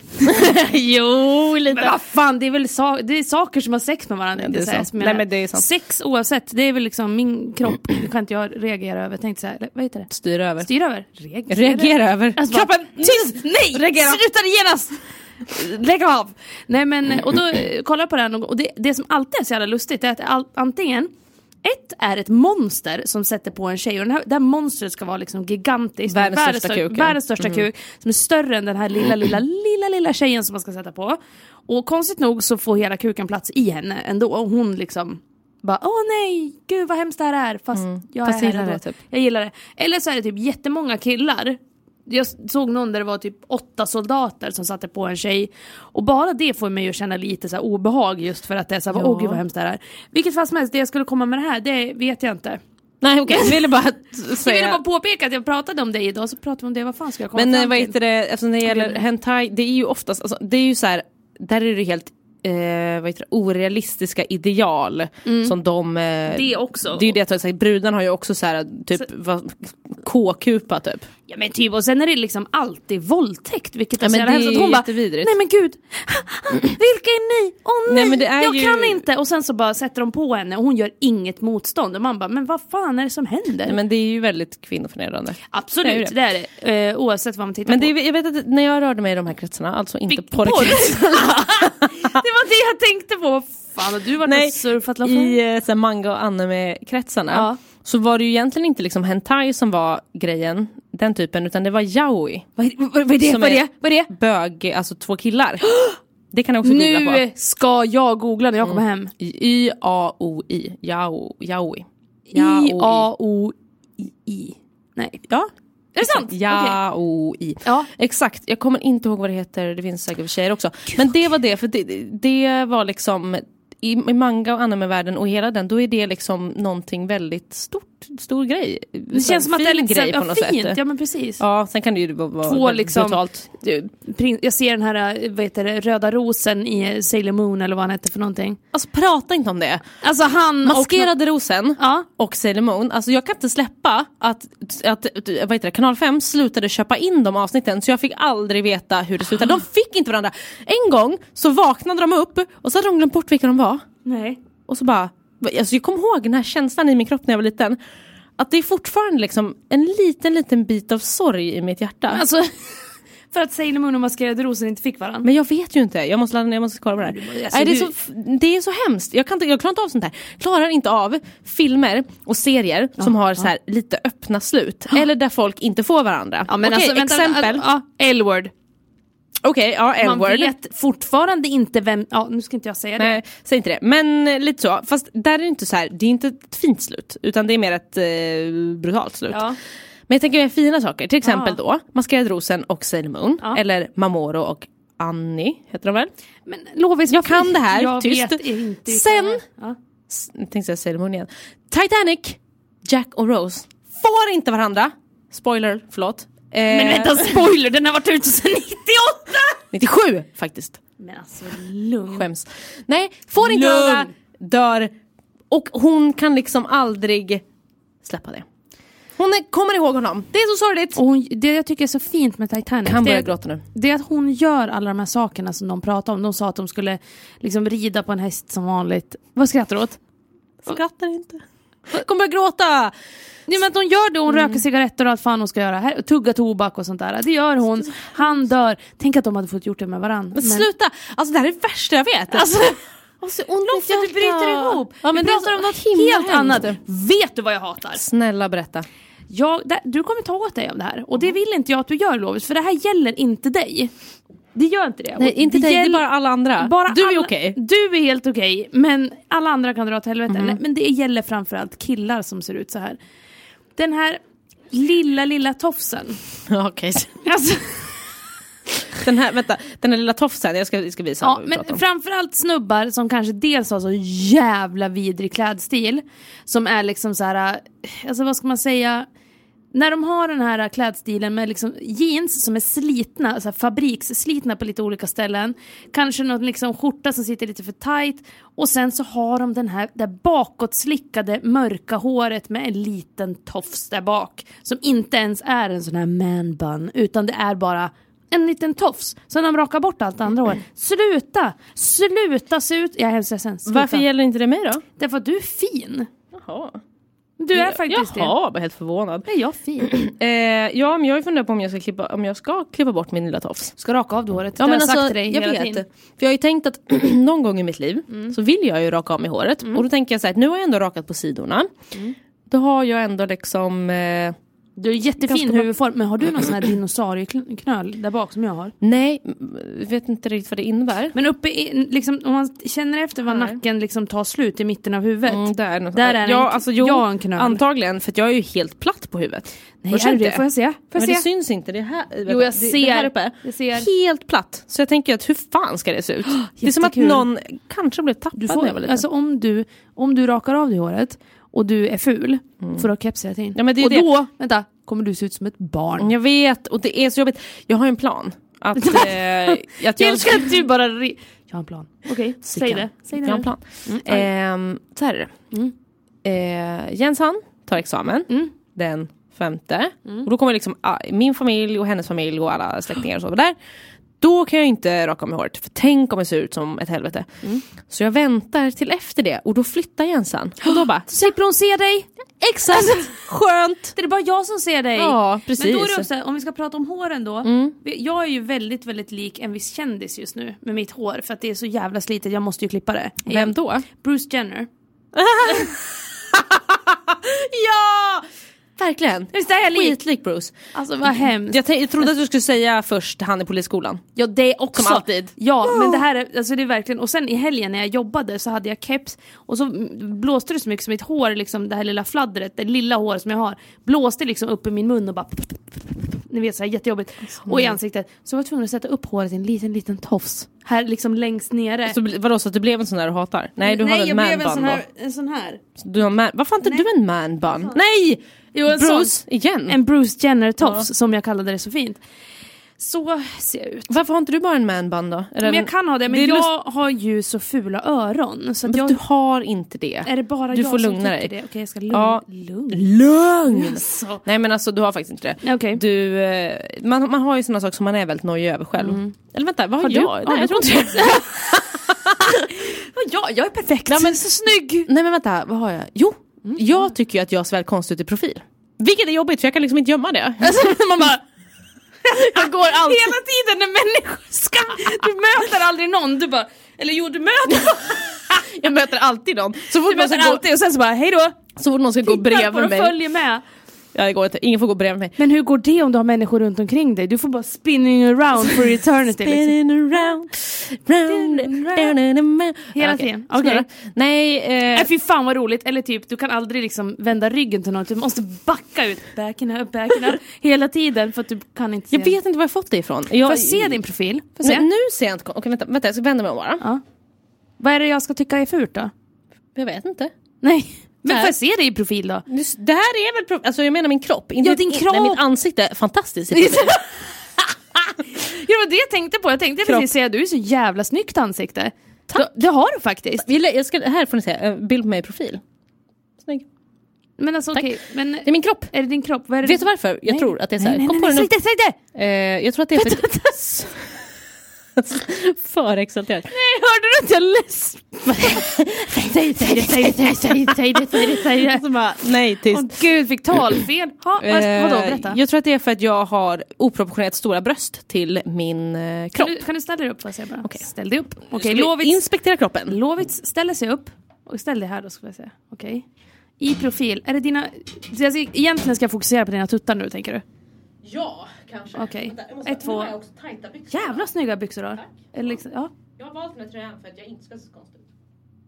Jo, lite. Men vad fan, det är väl sa- det är saker som har sex med varandra. Ja, det är inte så här, sant. som jag- Nej, men det är sant. Sex oavsett, det är väl liksom min kropp. Det kan inte jag reagera över. Tänkte så här, vad heter det? Styr över. Styr över. Reagera, Reagera över. Alltså, kroppen, tyst! Nej! Reagera. Sluta genast! Lägg av! Nej men, och då eh, kollar jag på den och det, det som alltid är så jävla lustigt är att all, antingen ett är ett monster som sätter på en tjej och den här, det här monstret ska vara liksom gigantiskt. Världens största kuk, ja. Världens största Mm. kuk som är större än den här lilla, lilla, lilla, lilla tjejen som man ska sätta på. Och konstigt nog så får hela kuken plats i henne ändå och hon liksom bara, åh nej, gud vad hemskt det här är. Fast Mm. jag Fast är jag här gillar ändå. det, typ. Jag gillar det. Eller så är det typ jättemånga killar. Jag såg någon där det var typ åtta soldater som satte på en tjej. Och bara det får mig att känna lite så här obehag just för att det är så här, Ja. åh gud vad hemskt det här är. Vilket fast som helst, det jag skulle komma med det här, det vet jag inte. Nej, okej. Jag ville bara Jag säga... ville bara påpeka att jag pratade om det idag, så pratade vi om det, vad fan ska jag komma Men fram eh, vad till? heter det, eftersom det gäller hentai, det är ju oftast, alltså, det är ju så här, där är det helt eh, vad heter det, orealistiska ideal som de... Eh, Det också. Det är ju det att säga, brudarna har ju också så här, typ, vad, K-kupa typ. Ja men typ, och sen är det liksom alltid våldtäkt, vilket Ja, är så men jävla det hemskt. är Att hon bara, jättevidrigt. nej men gud, vilka är ni? Åh nej, Nej, men det är jag ju- kan inte. Och sen så bara sätter de på henne och hon gör inget motstånd. Och man bara, men vad fan är det som händer? Nej, men det är ju väldigt kvinnoförnedrande. Absolut, det är det är det. Eh, oavsett vad man tittar Men på. det är, jag vet att när jag rörde mig i de här kretsarna, alltså inte Vilk- porrkretsarna. Det var det jag tänkte på. Vad fan har du varit Nej, och surfat la i eh, så här, manga och anime-kretsarna Ja. så var det ju egentligen inte liksom hentai som var grejen, den typen, utan det var yaoi. Vad, vad, vad är det? Som Vad är är det? Vad är det? Bög, alltså två killar. Det kan jag också googla på. Nu ska jag googla när jag kommer hem. Y A O I. Yao, yaoi. I A O I. Nej. Ja. Är det sant? Yaoi. Ja. Exakt. Jag kommer inte ihåg vad det heter. Det finns säkert för tjejer också. Men det var det, för det, det var liksom i, i manga och anime-världen och hela den, då är det liksom någonting väldigt stort, stor grej. Det känns som att det är lite grej så, på ja, något fint. sätt. Ja men precis. Ja, sen kan det ju vara vara Två väldigt liksom, brutalt. prins- jag ser den här, vad heter det, Röda rosen i Sailor Moon eller vad han heter för någonting. Alltså prata inte om det. Alltså han Maskerade rosen Ja. och Sailor Moon. Alltså jag kan inte släppa att, att vad heter det, Kanal fem slutade köpa in de avsnitten, så jag fick aldrig veta hur det slutade. De fick inte varandra. En gång så vaknade de upp och så hade de glömt bort vilka de var. Nej. Och så bara, alltså jag kommer ihåg den här känslan i min kropp när jag var liten. Att det är fortfarande liksom en liten, liten bit av sorg i mitt hjärta. Alltså, för att Sailor Moon och Maskerade rosen inte fick varandra. Men jag vet ju inte, jag måste, jag måste kolla på det här. Alltså, Nej, det, är du- så, det är så hemskt, jag, kan inte, jag klarar inte av sånt här. Klarar inte av filmer och serier som har så här lite öppna slut. Eller där folk inte får varandra. Ja men Okej, alltså, vänta, exempel. Ja, L-word. Okej, ja, Man L-word. vet fortfarande inte vem, ja nu ska inte jag säga det. Nej, säg inte det. Men eh, lite så. Fast där är det inte så här, det är inte ett fint slut. Utan det är mer ett eh, brutalt slut. Ja. Men jag tänker mer fina saker. Till exempel Ja. då, Maskerade rosen och Sailor Moon. Ja. Eller Mamoro och Annie, heter de väl? Men Lovis, Jag kan det här, jag tyst. vet inte. Sen- Ja. S- Jag tänkte säga Sailor Moon igen. Titanic, Jack och Rose får inte varandra. Spoiler, förlåt. Eh, Men vänta, spoiler, den har varit ute sedan nittioåtta! nittiosju faktiskt. Men alltså, lugn. Skäms. Nej, får inte Lugn. varandra, dör. Och hon kan liksom aldrig släppa det. Hon är, kommer ihåg honom. Det är så sorgligt. Och hon, det jag tycker är så fint med Titanic, Han det, börjar är- gråta nu. det är att hon gör alla de här sakerna som de pratar om. De sa att de skulle liksom rida på en häst som vanligt. Vad skrattar du åt? Skrattar inte. Kommer börja gråta. Nej, men att hon gör det, hon röker cigaretter och allt fan hon ska göra. Här, tugga tobak och sånt där. Det gör hon. Han dör. Tänk att de hade fått gjort det med varandra. Men sluta. Alltså det här är det värsta jag vet. Alltså, Alltså, ont i Loffe, du hjärtat. bryter ihop. Ja, men vi det är pratar så om något himla helt hemskt. annat. Vet du vad jag hatar? Snälla berätta. jag, där, du kommer ta åt dig av det här. Och det vill inte jag att du gör, Lovis. För det här gäller inte dig. Det gör inte det. Nej, inte det dig, gäller, det är bara alla andra. Bara du är alla, okej. Du är helt okej, men alla andra kan dra åt helvete. Mm. Nej, men det gäller framförallt killar som ser ut så här. Den här lilla, lilla tofsen. Okej. Alltså... Den här, vänta, den här lilla tofsen, jag ska, jag ska visa. Ja, men framförallt snubbar som kanske dels har så jävla vidrig klädstil. Som är liksom så här, alltså vad ska man säga... När de har den här klädstilen med liksom jeans som är slitna, så här fabriksslitna på lite olika ställen. Kanske någon liksom skjorta som sitter lite för tight. Och sen så har de den här där bakåtslickade mörka håret med en liten tofs där bak. Som inte ens är en sån här man bun, utan det är bara en liten tofs. Så de rakar bort allt andra hår. Sluta! Sluta se ut! Jag hälsar sen. Sluta. Varför gäller inte det mig då? Därför att du är fin. Jaha. Du är faktiskt det. Jaha, jag var helt förvånad. Är jag fin? eh, ja, men jag har ju funderat på om jag ska klippa, om jag ska klippa bort min lilla tofs. Ska raka av det håret? Ja, det men har jag alltså, sagt till dig jag hela vet. tiden. För jag har ju tänkt att någon gång i mitt liv mm. så vill jag ju raka av mig håret. Mm. Och då tänker jag så här, nu har jag ändå rakat på sidorna. Mm. Då har jag ändå liksom... Eh, Du är jättefin huvudform, men har du någon sån här dinosaurieknöl där bak som jag har? Nej, jag vet inte riktigt vad det innebär. Men uppe i, liksom, om man känner efter vad här. Nacken liksom tar slut i mitten av huvudet. Mm, där något där är en, ja, alltså, jo, ja, en knöl. Antagligen, för att jag är ju helt platt på huvudet. Nej, är det? Får jag se? Får jag men se? det syns inte, det är här, jo, jag det, ser. det här uppe. Jag ser. Helt platt. Så jag tänker att hur fan ska det se ut? Det är som att någon kanske blev tappad du får, när jag var liten. Alltså om du, om du rakar av dig håret och du är ful, mm. får du ha keps hela tiden. Ja, men det är och det. då, vänta, kommer du se ut som ett barn. Jag vet, och det är så jobbigt. Jag har en plan. Att, eh, att jag ska att du bara... Re- jag har en plan. Okej, okay, säg det. Säg det. Jag har en plan. Mm. Eh, så här är det. Mm. Eh, Jens han tar examen mm. den femte. Mm. Och då kommer liksom ah, min familj och hennes familj och alla släktingar och så där. Då kan jag inte raka mig håret. För tänk om jag ser ut som ett helvete. Mm. Så jag väntar till efter det. Och då flyttar Jensan. Och då bara... Slipper hon se dig? Exakt! Skönt! Det är bara jag som ser dig. Ja, precis. Men då är det också, om vi ska prata om håren då. Mm. Jag är ju väldigt, väldigt lik en viss kändis just nu med mitt hår. För att det är så jävla slitet. Jag måste ju klippa det. Vem då? Bruce Jenner. Ja! Verkligen. Visst är jag lik? Skitlik Bruce. Alltså vad hemskt. Jag, t- jag trodde att du skulle säga först han i polisskolan. Ja, det också. Som alltid. Ja, oh. men det här är, alltså det är verkligen. Och sen i helgen när jag jobbade så hade jag keps. Och så blåste det så mycket som mitt hår, liksom det här lilla fladdret, det lilla hår som jag har, blåste liksom upp i min mun och bara... Ni vet, så här jättejobbigt. Mm. Och i ansiktet. Så var jag tvungen att sätta upp håret i en liten, liten tofs. Här liksom längst nere. Så, vadå, så att du blev en sån där du hatar? Nej, du Nej, har en man blev en bun sån här, då. en sån här. Du har man, varför inte Nej. du en man bun? Nej! Jo, en Bruce, sån, igen. En Bruce Jenner tofs ja. som jag kallade det så fint. Så ser jag ut. Varför har inte du bara en man bun då? Men jag kan ha det, men det jag lust... har ju så fula öron. Så att jag... du har inte det. Är det bara du jag får som lugna tycker dig. det? Okej, jag ska lugna. Ja. Lugn. Lugn! Alltså. Nej, men alltså du har faktiskt inte det. Okay. Du, eh, man, man har ju såna saker som man är väldigt nojig över själv. Mm. Eller vänta, vad har, har jag? Du? Nej, ja, jag tror inte det. ja, jag är perfekt. Nej, men, så snygg. Nej men vänta, vad har jag? Jo, mm. jag tycker ju att jag ser väldigt konstigt ut i profil. Vilket är jobbigt för jag kan liksom inte gömma det. Man bara... Jag går alltid... Hela tiden när människor ska... Du möter aldrig någon, du bara... Eller jo, du möter... Jag möter alltid någon. Så fort du möter någon alltid gå... och sen så bara, hej då. Så fort någon ska gå bredvid mig. Följer med. Ja, det går inte. Ingen får gå bredvid mig. Men hur går det om du har människor runt omkring dig? Du får bara spinning around for eternity. Spinning liksom. around, round, round, round, round. Hela okay. tiden. Okej. Okay. Nej, eh... Nej, fy fan vad roligt. Eller typ, du kan aldrig liksom vända ryggen till någon. Du måste backa ut. Backing up, backing up. Hela tiden för att du kan inte se. Jag vet inte var jag fått det ifrån. Jag... Får jag se din profil? Får se? Nej, nu ser jag inte. Okej, vänta, vänta, jag ska vända mig om bara. Ja. Vad är det jag ska tycka är fult då? Jag vet inte. Nej. Men får jag se dig i profil då? Det här är väl pro- alltså jag menar min kropp. Inte ja, din kropp. Nej, mitt ansikte är fantastiskt i profil. Ja, det var det jag tänkte på. Jag tänkte kropp. Precis säga att du är så jävla snyggt ansikte. Tack. Det, det har du faktiskt. Jag ska, här får ni se, bild på mig i profil. Snygg. Men alltså okej, okay, men det är min kropp. Är det din kropp? Vad är det? Vet du varför? Jag nej. tror att det är så här. Nej, Kom nej, på nej, den säg det, säg det! Eh, jag tror att det är för för exalterad. Nej, hörde du att jag läs? Säg det, säg det, säg det, säg det, säg det, säg det, säg det, säg det. Så bara, nej, tyst. Åh gud, fick talfel. Ha, eh, vadå, berätta. Jag tror att det är för att jag har oproportionerligt stora bröst till min eh, kropp. Kan du, kan du ställa dig upp? För bara? Okay. Ställ dig upp. Okej, okay, Lovits inspektera kroppen. Lovits ställer sig upp. Och ställ dig här då ska vi se. Okej. Okay. I profil, är det dina... Så jag ska, egentligen ska jag fokusera på dina tuttar nu, tänker du? Ja, kanske. Okej, okay. ett, två. Jävla snygga byxor då. Eller liksom, ja. Jag har valt den här tröjan för att jag inte ska se konstigt ut.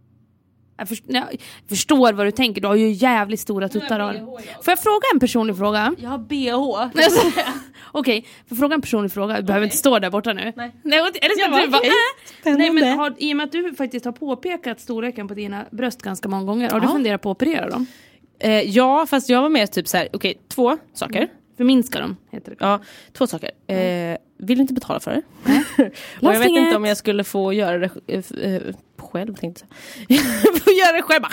Jag, först, jag förstår vad du tänker. Du har ju jävligt stora tuttar. Har. Får jag fråga en personlig fråga? Jag har B H. Okej, får jag fråga en personlig fråga? Du okay. behöver inte stå där borta nu. Nej. Nej, eller ska jag du bara, okay. Nej, men har, i och med att du faktiskt har påpekat storleken på dina bröst ganska många gånger. Har ja. du funderat på att operera dem? Eh, ja, fast jag var med typ så här. Okej, okay, två saker. Mm. Förminska dem, heter det. Ja, två saker. Eh, vill du inte betala för det? Och jag vet inte om jag skulle få göra det eh, själv, tänkte jag. Få göra det själv.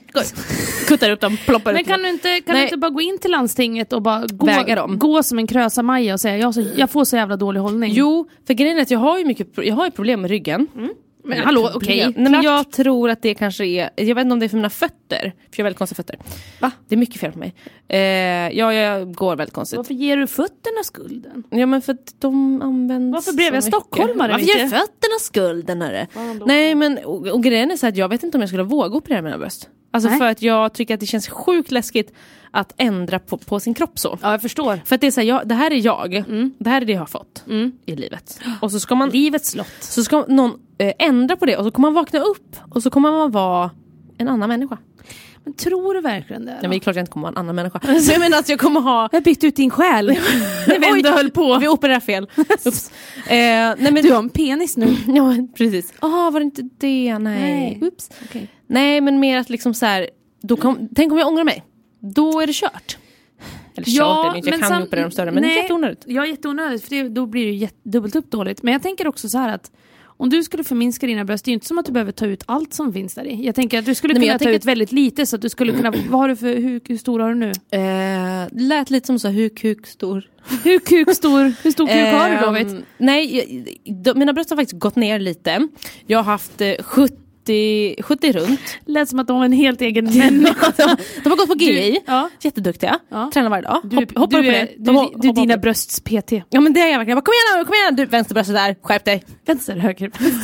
Kuttar upp dem, ploppar Men ut kan, du inte, kan du inte bara gå in till landstinget och bara gå, väga dem. gå som en krösa Maja och säga jag, så, jag får så jävla dålig hållning? Jo, för grejen är att jag har ju mycket jag har ju problem med ryggen. Mm. Men Eller, hallå, okej. Okay. Nej, men jag tror att det kanske är... Jag vet inte om det är för mina fötter. För jag har väldigt konstiga fötter. Va? Det är mycket fel på mig. Eh, ja, jag går väldigt konstigt. Varför ger du fötterna skulden? Ja, men för att de används... Varför blev jag stockholmare? Varför ger fötterna skulden? Är det? Nej, men... Och, och grejen är så att jag vet inte om jag skulle våga operera mina bröst. Alltså Nej. För att jag tycker att det känns sjukt läskigt att ändra på, på sin kropp så. Ja, jag förstår. För att det är så här, jag, det här är jag. Mm. Det här är det jag har fått mm. i livet. Och så ska man... Livets slott. Så ska någon äh, ändra på det och så kommer man vakna upp och så kommer man vara en annan människa. Men tror du verkligen det? Ja, men det är klart jag inte kommer vara en annan människa. Så jag menar att jag kommer ha... Jag har bytt ut din själ. När vi ändå höll på. Vi opererar fel. Ups. Eh, nej, men... Du har en penis nu. Ja, precis. Jaha, var det inte det? Nej. Nej. Ups. Okay. Nej, men mer att liksom så här... Då kom, tänk om jag ångrar mig. Då är det kört. Eller ja, kört, eller jag kan ju operera dem större. Men nej, det är jätteonödigt. Ja, jätteonödigt. För det, då blir det jätte, dubbelt upp dåligt. Men jag tänker också så här att om du skulle förminska dina bröst, det är ju inte som att du behöver ta ut allt som finns där i. Jag tänker att du skulle nej, kunna ta ut att... väldigt lite så att du skulle kunna... Vad har du för... Hur, hur stor har du nu? Eh, lät lite som så hur kuk stor. Hur kuk stor? Hur stor kuk eh, har du då, vet? Nej, de, mina bröst har faktiskt gått ner lite. Jag har haft eh, sjuttio, sjuttio runt. Lät som att de var en helt egen människa. de, de har gått på G I. Du, ja. Jätteduktiga. Ja. Tränar varje dag. Du, Hopp, hoppar du, upp är, det. du, de, du, du dina brösts P T. Ja, men det är jag verkligen. Kom igen nu, kom igen. Du, vänsterbröstet där. Skärp dig. Vänster, höger.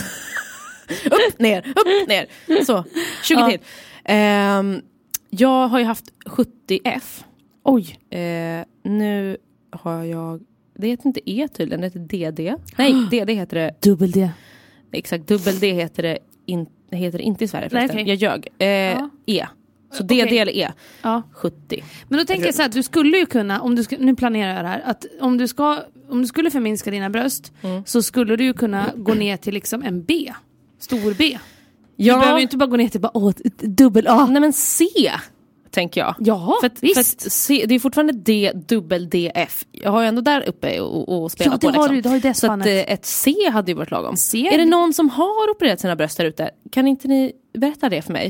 upp, ner, upp, ner. Så, tjugo ja. till. Um, jag har ju haft sjuttio F. Oj. Uh, nu har jag... Det heter inte E tydligen, det heter D D. Nej, D D heter det... Dubbel D. Exakt, dubbel D heter det, in, heter det inte i Sverige förresten. Nej, okay. Jag ljög. Uh, ja. E. Så D D okay. eller E. Ja. sjuttio. Men då tänker jag så här, du skulle ju kunna, om du ska, nu planerar jag det här, att om du, ska, om du skulle förminska dina bröst mm. så skulle du ju kunna gå ner till liksom en B. Stor B. Ja. Du behöver ju inte bara gå ner till bara, åh, dubbel A. Nej, men C, tänker jag. Ja, för att, visst. För att C, det är fortfarande D, dubbel D, F. Jag har ju ändå där uppe och, och spelat ja, på. Har liksom. du, du har ju det så att, ett C hade ju varit lagom. C? Är det någon som har opererat sina bröst där ute? Kan inte ni berätta det för mig?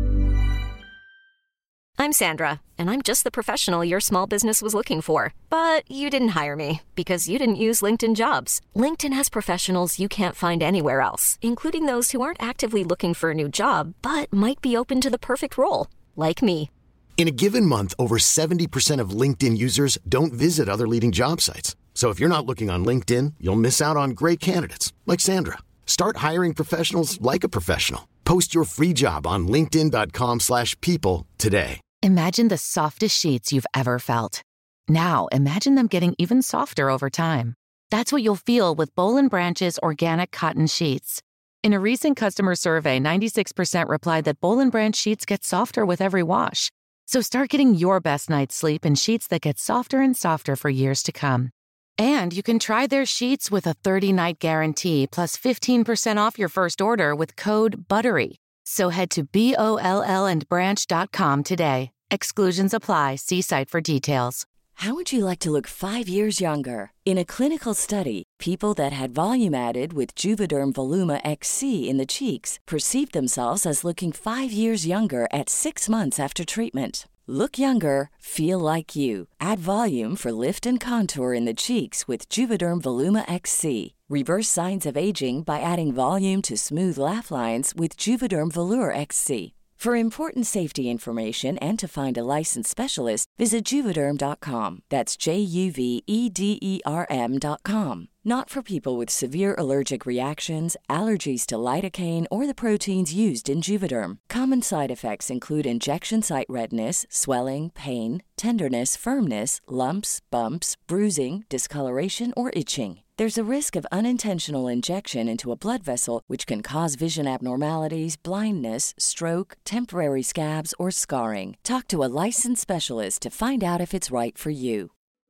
I'm Sandra, and I'm just the professional your small business was looking for. But you didn't hire me because you didn't use LinkedIn Jobs. LinkedIn has professionals you can't find anywhere else, including those who aren't actively looking for a new job, but might be open to the perfect role, like me. In a given month, over seventy percent of LinkedIn users don't visit other leading job sites. So if you're not looking on LinkedIn, you'll miss out on great candidates, like Sandra. Start hiring professionals like a professional. Post your free job on linkedin dot com slash people today. Imagine the softest sheets you've ever felt. Now, imagine them getting even softer over time. That's what you'll feel with Boll and Branch's organic cotton sheets. In a recent customer survey, ninety-six percent replied that Boll and Branch sheets get softer with every wash. So start getting your best night's sleep in sheets that get softer and softer for years to come. And you can try their sheets with a thirty-night guarantee plus fifteen percent off your first order with code BUTTERY. So head to B O L L and branch dot com today. Exclusions apply. See site for details. How would you like to look five years younger? In a clinical study, people that had volume added with Juvederm Voluma X C in the cheeks perceived themselves as looking five years younger at six months after treatment. Look younger, feel like you. Add volume for lift and contour in the cheeks with Juvederm Voluma X C. Reverse signs of aging by adding volume to smooth laugh lines with Juvederm Volure X C. For important safety information and to find a licensed specialist, visit Juvederm dot com. That's J U V E D E R M dot com. Not for people with severe allergic reactions, allergies to lidocaine, or the proteins used in Juvederm. Common side effects include injection site redness, swelling, pain, tenderness, firmness, lumps, bumps, bruising, discoloration, or itching. There's a risk of unintentional injection into a blood vessel, which can cause vision abnormalities, blindness, stroke, temporary scabs, or scarring. Talk to a licensed specialist to find out if it's right for you.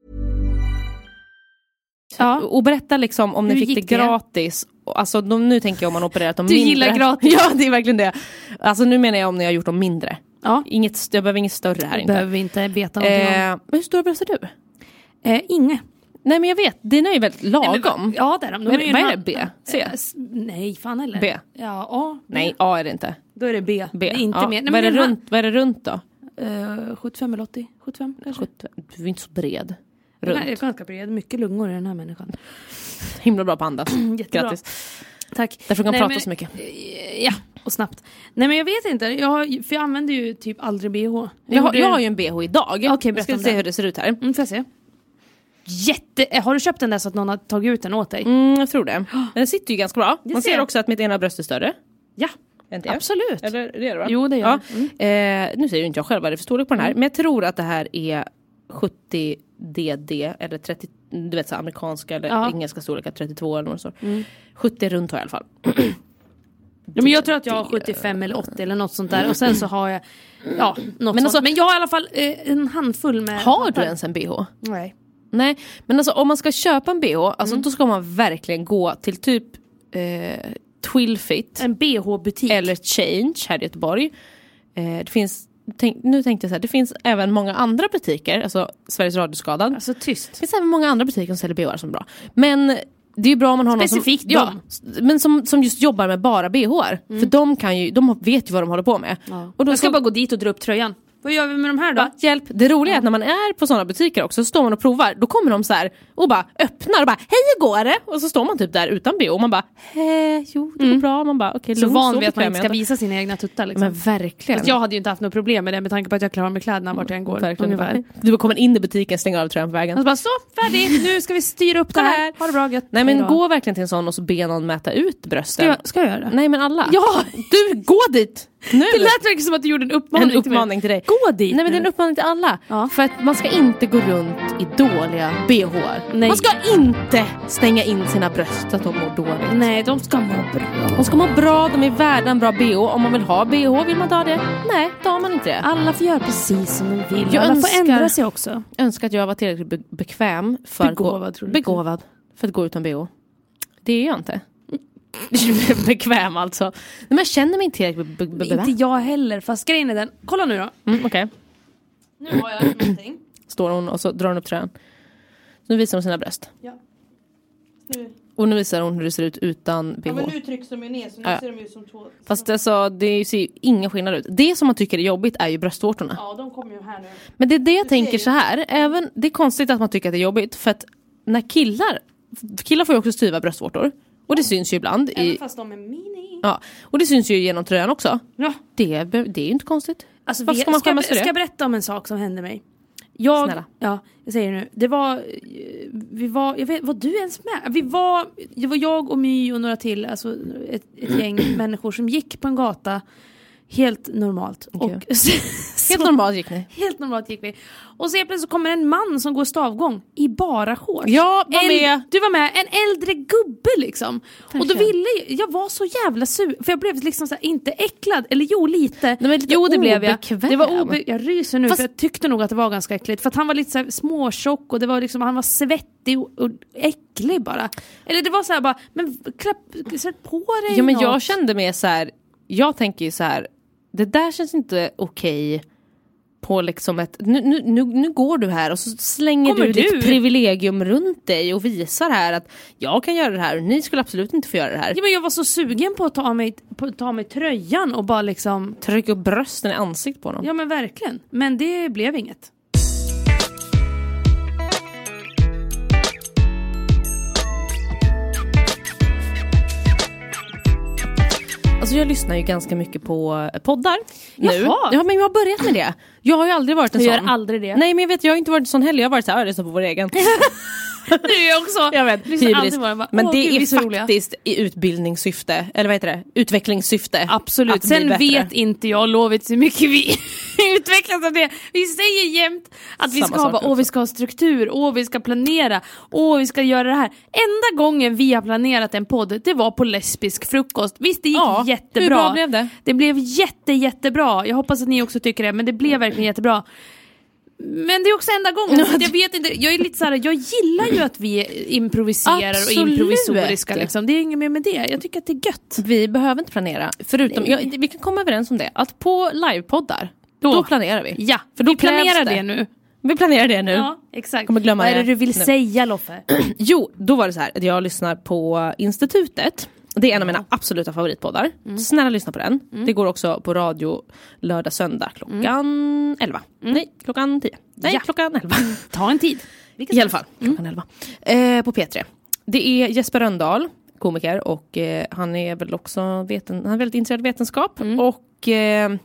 Ja. Och berätta liksom om Hur ni fick gick det det? gratis. Alltså de, nu tänker jag om man opererat dem Du mindre. gillar gratis. Ja, det är verkligen det. Alltså nu menar jag om ni har gjort dem mindre. Ja. Inget, jag behöver inget större här. Det inte. behöver vi inte veta någonting om. Eh, men hur stora bröst är du? Eh, inga. Nej men jag vet, dina är ju väldigt lagom. Nej, men, ja, det är de. de Vad är är, ju vad en är hand- det? B? C? Eh, s- nej, fan heller. B? Ja, A. B. Nej, A är det inte. Då är det B. B. Det är inte ja. mer. Nej, vad, är men det en runt, vad är det runt då? hand- eh, sjuttiofem eller åttio? sjuttiofem kanske? sjutton. Du är inte så bred. Den Runt. här är ganska bred. Mycket lungor i den här människan. Himla bra på andas. Jättebra. Grattis. Tack. Därför kan Nej, prata men- så mycket. Ja, och snabbt. Nej men jag vet inte. Jag, har- för jag använder ju typ aldrig B H. Jag har, gjorde- jag har ju en B H idag. Okej, jag berätta ska om se den. hur det ser ut här. Mm, får jag se. Jätte... eh, Har du köpt den där så att någon har tagit ut den åt dig? Mm, jag tror det. Den sitter ju ganska bra. Det Man ser ser jag. också att mitt ena bröst är större. Ja, Än det. absolut. Eller det är det va? Jo, det gör ja. det. Mm. eh, Nu säger ju inte jag själv vad det är för storlek på den här. Men jag tror att det här är sjuttio D D eller trettio, du vet så amerikanska eller Ja. engelska storlekar, trettiotvå eller något så. Mm. sjuttio runt har jag i alla fall. Ja, men jag tror att jag har sjuttiofem eller åttio eller något sånt där. Och sen så har jag... Ja, något men, alltså- sånt. Men jag har i alla fall eh, en handfull med... Har du ens en B H? Nej. Nej, men alltså om man ska köpa en B H, alltså då ska man verkligen gå till typ eh, Twilfit En B H-butik. eller Change här i Göteborg. Eh, det finns, tänk, nu tänkte jag så här, det finns även många andra butiker, alltså Sveriges Radioskadad. Alltså tyst. Det finns även många andra butiker som säljer B H som är bra. Men det är ju bra om man har Specifikt någon som, dem. ja, men som, som just jobbar med bara B H-ar. För de, kan ju, de vet ju vad de håller på med. Ja. Och då Jag ska ska bara gå dit och dra upp tröjan. Vad gör vi med de här då? Va? Hjälp. Det roliga är att när man är på sådana butiker också så står man och provar. Då kommer de så här och bara öppnar och bara hej, hur går det? Och så står man typ där utan B H och man bara hej, jo det går bra. Man bara okej, Så lugn, van vid att man bekväm inte är ska jag visa sina egna tuttar liksom. Men verkligen. Fast jag hade ju inte haft något problem med det med tanke på att jag klarar mig kläderna vart jag än går. Verkligen. Ungefär. Du kommer in i butiken, stänger av tröjan på vägen. Och så bara så, färdig, nu ska vi styra upp det här. Ha det bra gött. Nej men Hejdå. gå verkligen till en sån och så be någon mäta ut brösten. Ska jag, ska jag göra det? Nej men alla. Ja! Du, gå dit! Nu! Det lät verkligen som att du gjorde en uppmaning, en uppmaning till dig. Gå dit Nej men det är nu. en uppmaning till alla. Ja. För att man ska inte gå runt i dåliga B H-ar. Nej. Man ska inte stänga in sina bröst så att de mår dåligt. Nej, de ska må bra. De ska må bra, de är värda en bra B H. Om man vill ha B H, vill man ta det? Nej, då har man inte det. Alla får göra precis som de vill. Jag Alla önskar- får ändra sig också. Jag önskar att jag var tillräckligt be- bekväm för Begåvad, att tror gå, du? begåvad för att gå utan B H. Det är jag inte. Bekväm alltså. Nej, men jag känner mig inte tillräckligt be- be- be- Inte jag heller, fast grejen är den. Kolla nu då. Mm, okej. Nu har jag någonting. Står hon och så drar hon upp tröjan. Nu visar hon sina bröst. Ja. Nu. Och nu visar hon hur det ser ut utan B H. Ja, men nu trycks de ju ner så nu Ja. ser de ut som två. Fast alltså, det ser ju ingen skillnad ut. Det som man tycker är jobbigt är ju bröstvårtorna. Ja, de kommer ju här nu. Men det är det jag Du tänker ser så här. Även, det är konstigt att man tycker att det är jobbigt. För att när killar... Killar får ju också styva bröstvårtor. Och det syns ju ibland. Även I, fast de är mini. ja, och det syns ju genom tröjan också. Ja. Det, be- det är ju inte konstigt. Alltså, Varför vi, ska man ska, skämmas jag, för det? ska jag berätta om en sak som hände mig? Jag, Snälla. ja, jag säger det nu. Det var, eh, vi var, jag vet, var du ens med? Vi var, det var jag och My och några till, alltså ett, ett gäng människor som gick på en gata helt normalt. Okej. Och, Helt normalt gick ni. Helt normalt gick vi. Och så helt plötsligt kommer en man som går stavgång i bara shorts. Ja, var en, med. Du var med, en äldre gubbe liksom. Och då Verkligen. ville jag, jag var så jävla sur. För jag blev liksom så här, inte äcklad, eller jo lite. Nej, men lite jo det blev jag. obekväm. Det var obe- jag ryser nu Fast- för jag tyckte nog att det var ganska äckligt. För att han var lite så här småtjock och det var liksom, han var svettig och, och äcklig bara. Eller det var så här bara, men klapp, sätt på dig Ja, men något. jag kände mig så här. Jag tänker ju så här. Det där känns inte okej. På liksom ett, nu, nu, nu, nu går du här och så slänger Kommer du, du? ditt privilegium runt dig och visar här att jag kan göra det här och ni skulle absolut inte få göra det här. Ja, men jag var så sugen på att ta av mig, på att ta av mig tröjan och bara liksom... Tryck upp brösten i ansiktet på honom. Ja men verkligen. Men det blev inget. Alltså jag lyssnar ju ganska mycket på poddar nu. Jaha. Ja, men jag har börjat med det. Jag har ju aldrig varit en Jag sån. gör aldrig det. Nej, men jag vet, jag har inte varit en sån heller. Jag har varit så här, jag lyssnar på vår egen. Det är jag också. Jag vet, Lyssnar hybris. alltid på det. Bara, Men åh, det gud, vi är så roliga. faktiskt i utbildningssyfte, eller vad heter det? Utvecklingssyfte. Absolut. att bli Sen bättre. vet inte jag lovet så mycket vi utvecklas av det. Vi säger jämt att vi Samma ska ha, sak bara, också. åh vi ska ha struktur, åh vi ska planera, åh vi ska göra det här. Enda gången vi har planerat en podd, det var på lesbisk frukost. Visst, det gick Ja, jättebra. hur bra blev det? Det blev jätte, jättebra. Jag hoppas att ni också tycker det, men det blev verkligen jättebra. Men det är också enda gången, så jag vet inte, jag är lite så här, jag gillar ju att vi improviserar Absolut. och improvisoriska liksom. Det är inget mer med det, jag tycker att det är gött. Vi behöver inte planera. Förutom, ja, vi kan komma överens om det. Att på livepoddar, då, då planerar vi. Ja, för då vi planerar krävs det. det nu. Vi planerar det nu. Ja, exakt. Kommer glömma Vad är det det du vill nu. säga, Loffe? Jo, då var det så här att jag lyssnar på Institutet. Det är en av mina absoluta favoritpoddar. Mm. Snälla lyssna på den. Mm. Det går också på radio lördag söndag klockan mm. elva. Mm. Nej, klockan tio. Nej, Ja. klockan elva. Ta en tid. I alla fall, klockan elva. Eh, på P tre. Det är Jesper Rönndahl, komiker, och eh, han är väl också veten, han är väldigt intresserad av vetenskap. Mm. Och eh,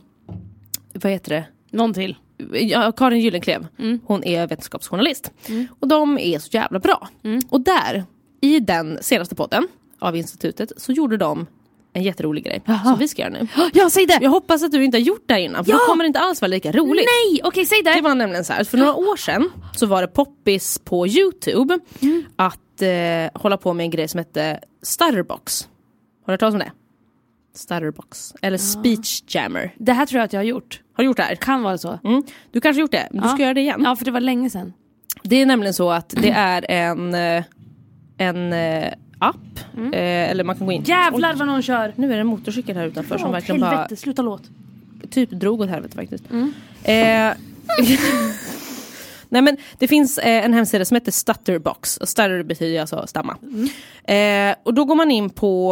vad heter det? Någon till. Ja, Karin Gyllenklev. Mm. Hon är vetenskapsjournalist. Mm. Och de är så jävla bra. Mm. Och där, i den senaste podden av Institutet, så gjorde de en jätterolig grej. Jaha. Som vi ska göra nu. Ja, säg det! Jag hoppas att du inte har gjort det här innan. För Ja. då kommer det inte alls vara lika roligt. Nej, okej, säg det! Det var nämligen så här, för några år sedan så var det poppis på YouTube Mm. att eh, hålla på med en grej som hette Stutterbox. Har du hört talas om det? Stutterbox. Eller Speech Jammer. Det här tror jag att jag har gjort. Har du gjort det här? Kan vara så. Mm. Du kanske har gjort det, men du Ja. ska göra det igen. Ja, för det var länge sedan. Det är nämligen så att det är en, eh, en eh, app. Mm. Eh, eller man kan gå in. Jävlar Oj, vad någon kör! nu är det en motorcykel här utanför som Åh, verkligen helvete, bara sluta låt. typ drog åt helvete faktiskt. Mm. Eh, Nej, men det finns eh, en hemsida som heter Stutterbox. Och stutter betyder alltså stamma. Mm. Eh, och då går man in på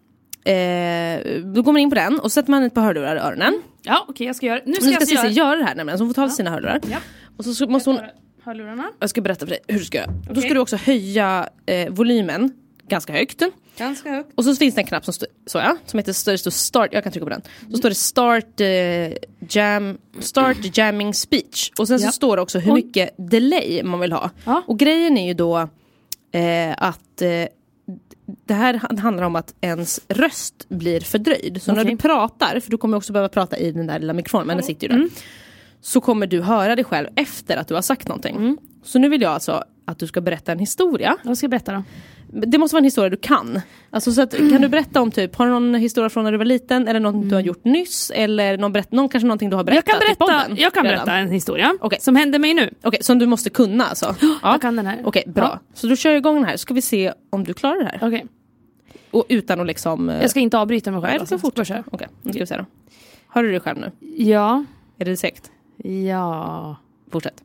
eh, då går man in på den och sätter man ett par hörlurar i öronen. Ja, okej, jag ska göra. Nu ska Nu jag ska göra. Cissi göra det här nämligen, så hon får ta sina hörlurar. Ja. Och så, så måste hon, Hörlurarna. jag ska berätta för dig hur du ska göra. Då Okej. ska du också höja eh, volymen ganska högt. Ganska högt. Och så finns det en knapp som, st- så ja, som heter st- står start, jag kan trycka på den. Så står det start, eh, jam, start jamming speech. Och sen Ja. så står det också hur Oj. mycket delay man vill ha. Ja. Och grejen är ju då eh, att eh, det här handlar om att ens röst blir fördröjd. Så när Okej. du pratar, för du kommer också behöva prata i den där lilla mikrofonen, men den sitter ju där. Så kommer du höra dig själv efter att du har sagt någonting. Mm. Så nu vill jag alltså att du ska berätta en historia. Vad ska jag berätta då? Det måste vara en historia du kan. Alltså, så att, kan du berätta om typ, har du någon historia från när du var liten, eller något du har gjort nyss, eller någon, berätt, någon kanske någonting du har Jag berättat kan i berätta, podden jag kan redan? berätta en historia Okej. som hände mig nu. Okej, som du måste kunna alltså. Jag kan den här. Okej, bra. Ja. Så du kör igång den här, ska vi se om du klarar det här. Okej. Och utan att liksom... eh, Jag ska inte avbryta mig själv. Nej, du ska fort. fortsätta. Okej, nu ska vi se då. Hör du dig själv nu? Ja. Är det säkert? Ja. Fortsätt.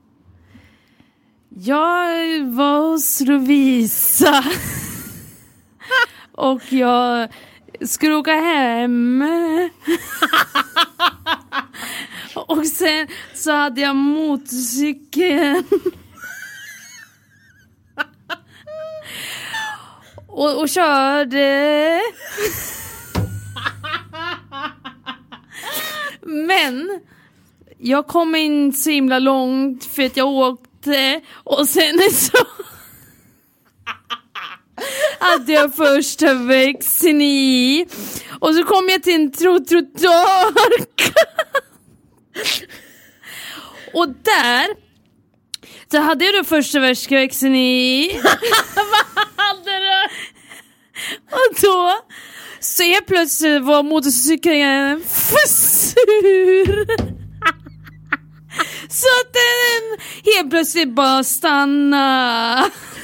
Jag var hos Lovisa. Och jag skulle åka hem. Och sen så hade jag motorcykeln. Och, och körde. Men jag kom in så himla långt för att jag åkte. Och sen så hade jag första växeln i. Och så kom jag till en trottoar. Och där så hade jag då första växeln i. Vad hade du? Och då så helt plötsligt var motorcykeln för sur. Så att den helt plötsligt bara stannade.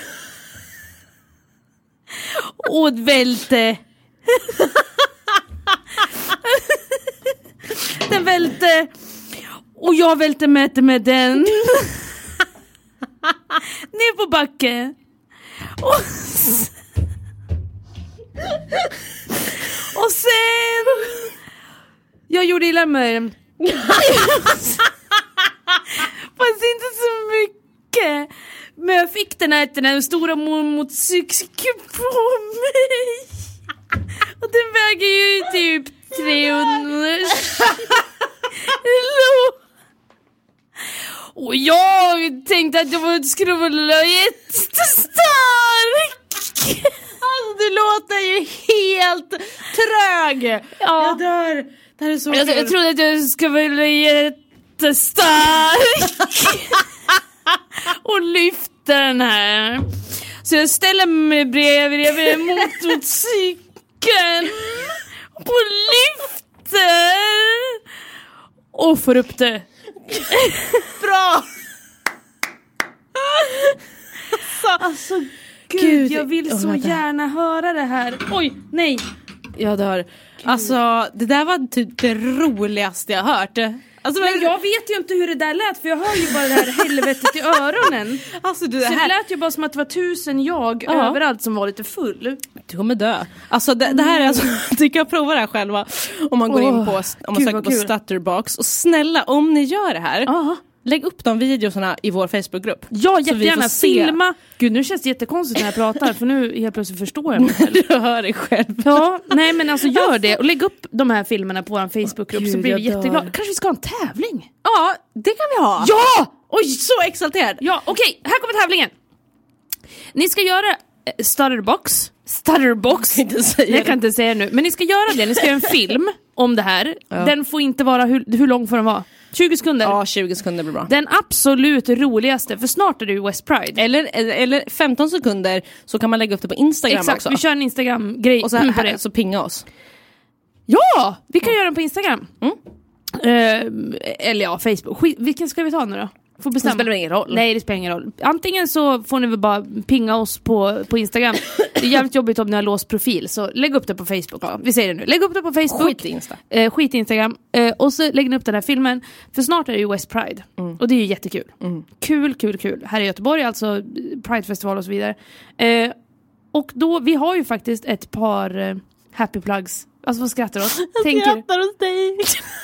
Och välte. Den välte. Och jag välte med, med den. Ner på backen. Och sen, och sen jag gjorde illa mig. Fast inte så mycket. Men jag fick den här, den här stora motorcykeln på mig. Och den väger ju typ tänkte att jag skulle vara jättestark. Alltså du låter ju helt trög. Ja. Jag dör. Det här är så jag, jag trodde att jag skulle vara jättestark. Och lyfta den här. Så jag ställer mig bredvid, bredvid motorcykeln och lyfter och får upp det. Bra. Alltså gud, gud jag vill så oh, gärna höra det här. Oj, nej. Jag dör. Gud. Alltså det där var typ det roligaste jag hört. Alltså, men jag vet ju inte hur det där lät, för jag hör ju bara det här helvetet i öronen. Alltså, du, det, så här... det lät ju bara som att det var tusen jag ja. överallt som var lite full. Du kommer dö. Alltså det, det här är alltså, tycker jag prova det här själva. Om man går oh, in på, om man söker på Stutterbox. Och snälla, om ni gör det här, uh-huh. lägg upp de videorna i vår Facebookgrupp. Ja, jättegärna. Filma. Gud, nu känns det jättekonstigt när jag pratar, för nu helt plötsligt förstår jag mig själv. Du hör dig själv. Ja, nej men alltså gör det. Och lägg upp de här filmerna på vår Facebookgrupp, oh, så blir vi jätteglada. Kanske vi ska ha en tävling? Ja, det kan vi ha. Ja! Oj, så exalterad. Ja, okej. Okay, här kommer tävlingen. Ni ska göra äh, Stutterbox. Stutterbox. Inte säga jag kan inte säga det nu. Men ni ska göra det. Ni ska göra en film om det här. Ja. Den får inte vara, hur, hur lång får den vara? tjugo sekunder. Ja, tjugo sekunder blir bra. Den absolut roligaste, för snart är det ju West Pride. Eller, eller femton sekunder, så kan man lägga upp det på Instagram. Exakt, också. Vi kör en Instagram-grej. Och så, här, här, så pinga oss. Ja, vi kan mm. göra den på Instagram. Mm. Uh, eller ja, Facebook. Skit, vilken ska vi ta nu då? Får bestämma. Det spelar ingen roll. Nej, det spelar ingen roll. Antingen så får ni väl bara pinga oss på, på Instagram. Det är jävligt jobbigt om ni har låst profil. Så lägg upp det på Facebook. Ja. Vi säger det nu. Lägg upp det på Facebook. Skit i Insta. Eh, skit i Instagram. Eh, och så lägger ni upp den här filmen. För snart är det ju West Pride. Mm. Och det är ju jättekul. Mm. Kul, kul, kul. Här i Göteborg, alltså Pride-festival och så vidare. Eh, och då, vi har ju faktiskt ett par eh, happy plugs. Alltså vad skrattar du åt? Jag Tänker... skrattar hos dig.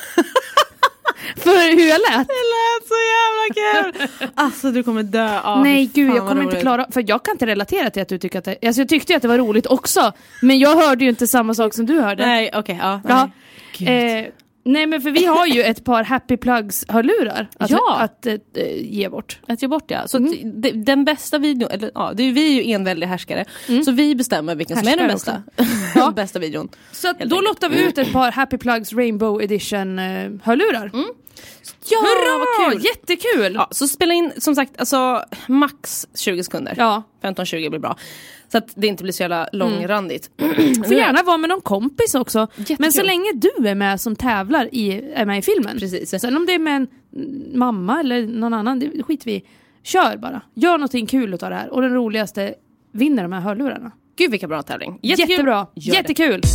För hur jag lät? Det lät så jävla kul. Alltså du kommer dö av. Nej gud, jag kommer inte klara. För jag kan inte relatera till att du tycker att det, alltså jag tyckte att det var roligt också. Men jag hörde ju inte samma sak som du hörde. Nej, okej, okay, ja. ja. Nej. Eh, nej men för vi har ju ett par happy plugs hörlurar att, ja. att, att, att äh, ge bort. Att ge bort, ja. Så mm. d- den bästa videon, eller ja, det är vi är ju enväldiga härskare. Mm. Så vi bestämmer vilken härskare som är den bästa. Ja. Den bästa videon. Så att då lottar vi ut ett par happy plugs Rainbow Edition uh, hörlurar. Mm. Ja, hurra, vad kul. Jättekul. Ja, så spela in som sagt alltså max tjugo sekunder. Ja, femton tjugo blir bra. Så att det inte blir så jävla långrandigt. Mm. Får gärna vara med någon kompis också. Jättekul. Men så länge du är med som tävlar i är med i filmen. Precis. Sen om det är med en mamma eller någon annan, det skiter vi. Kör bara. Gör någonting kul utav det här. Och den roligaste vinner de här hörlurarna. Gud vilka bra tävling. Jättekul. Jättebra. Gör Jättekul. Det.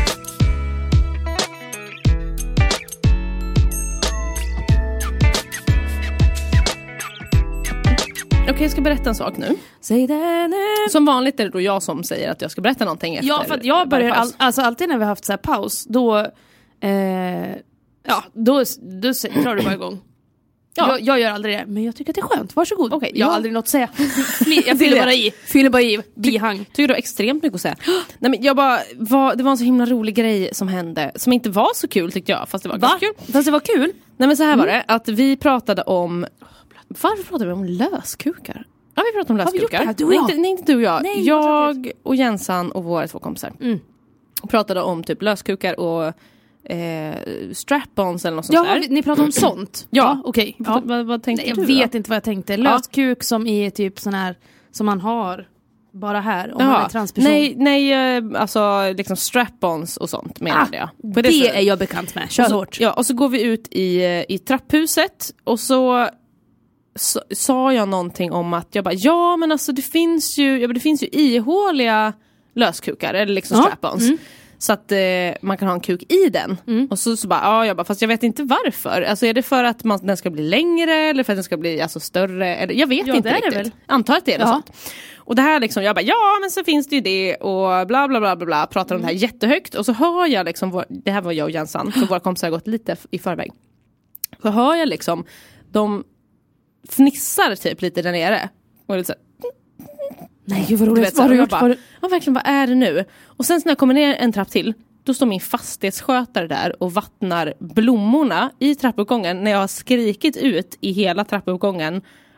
Okej, okay, jag ska berätta en sak nu. Säg det nu. Som vanligt är det då jag som säger att jag ska berätta någonting efter. Ja, för att jag börjar all, alltså alltid när vi har haft så här paus, då eh, ja, då, då drar du bara igång. Ja. Jag, jag gör aldrig det, men jag tycker att det är skönt. Varsågod. Okay, jag har ja. aldrig något att säga. Jag fyller bara i. Fyller bara i. Bihang. Ty, tycker du har extremt mycket att säga. Nej, men jag bara, var, det var en så himla rolig grej som hände. Som inte var så kul tyckte jag. Fast det var Va? kul. Fast det var kul. Nej men så här mm. var det. Att vi pratade om... Varför pratade vi om löskukar? Ja, vi pratade om löskukar. Du och jag? Nej, inte, nej, inte du och jag. Nej, jag och Jensan och våra två kompisar. Mm. Pratade om typ löskukar och eh, strap-ons eller något sånt ja, där. Ni pratade om sånt? Ja, ja okej. Okay. Ja. Vad, vad tänkte nej, du Jag vet då? Inte vad jag tänkte. Löskuk ja. Som är typ sån här som man har bara här om Jaha. Man är transperson. Nej, nej alltså liksom strap-ons och sånt menar ah, jag. På det det är jag bekant med. Kör och så, hårt. Ja, och så går vi ut i, i trapphuset och så Så, sa jag någonting om att jag bara, ja men alltså det finns ju ja, det finns ju ihåliga löskukar eller liksom ja. Strap-ons mm. så att eh, man kan ha en kuk i den mm. och så, så bara, ja jag bara, fast jag vet inte varför, alltså är det för att man, den ska bli längre eller för att den ska bli alltså större eller, jag vet ja, inte riktigt, väl. Antar att det är ja. Sånt. Och det här liksom, jag bara, ja men så finns det ju det och bla bla bla bla bla, pratar om mm. det här jättehögt och så hör jag liksom, vår, det här var jag och Jensan, för våra kompisar har gått lite i förväg, så hör jag liksom de fnissar typ lite där nere. Och det är så här, nej, gud vad roligt. Vet, så, vad och jag gjort, bara, vad... ja, verkligen, vad är det nu? Och sen när jag kommer ner en trapp till, då står min fastighetsskötare där och vattnar blommorna i trappuppgången när jag har skrikit ut i hela trappuppgången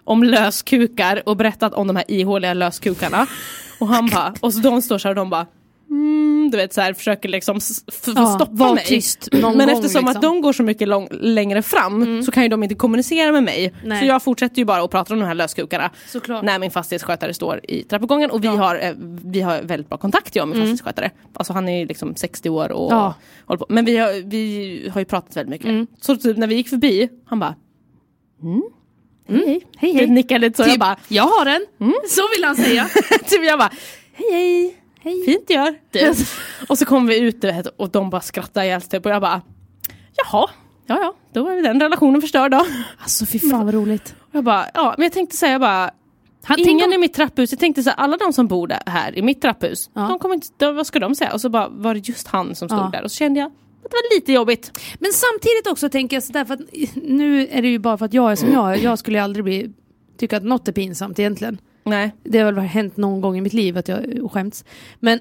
om löskukar och berättat om de här ihåliga löskukarna. Och han bara, och så de står så här och de bara mm, du vet så här, försöker liksom f- f- ja, stoppa mig. Tyst någon men gång, eftersom liksom. att de går så mycket lång, längre fram mm. så kan ju de inte kommunicera med mig. Nej. Så jag fortsätter ju bara att prata om de här löskukarna. Såklart. När min fastighetsskötare står i trappuppgången. Och vi, ja. har, eh, vi har väldigt bra kontakt, jag med mm. fastighetsskötare. Alltså han är ju liksom sextio år och ja. håller på. Men vi har, vi har ju pratat väldigt mycket. Mm. Så typ när vi gick förbi, han bara mm. Mm. Hej, hej, hej. Nickade lite så typ, jag bara jag har den. Mm. Så vill han säga. Typ jag bara hej hej. Hej. Fint gör. Typ. Och så kom vi ut och de bara skrattade ihjäl typ. Och jag bara jaha, ja ja, då är den relationen förstörd då. Alltså fy fan vad roligt. Och jag bara, ja men jag tänkte säga bara han, ingen om... i mitt trapphus. Jag tänkte så här, alla de som bor där här i mitt trapphus, ja. de kommer inte, då, vad ska de säga? Och så bara var det just han som stod ja. där. Och så kände jag att det var lite jobbigt. Men samtidigt också tänker jag sådär, för att nu är det ju bara för att jag är som jag är. Jag skulle ju aldrig bli, tycka att något är pinsamt egentligen. Nej. Det har väl hänt någon gång i mitt liv att jag skämts. Men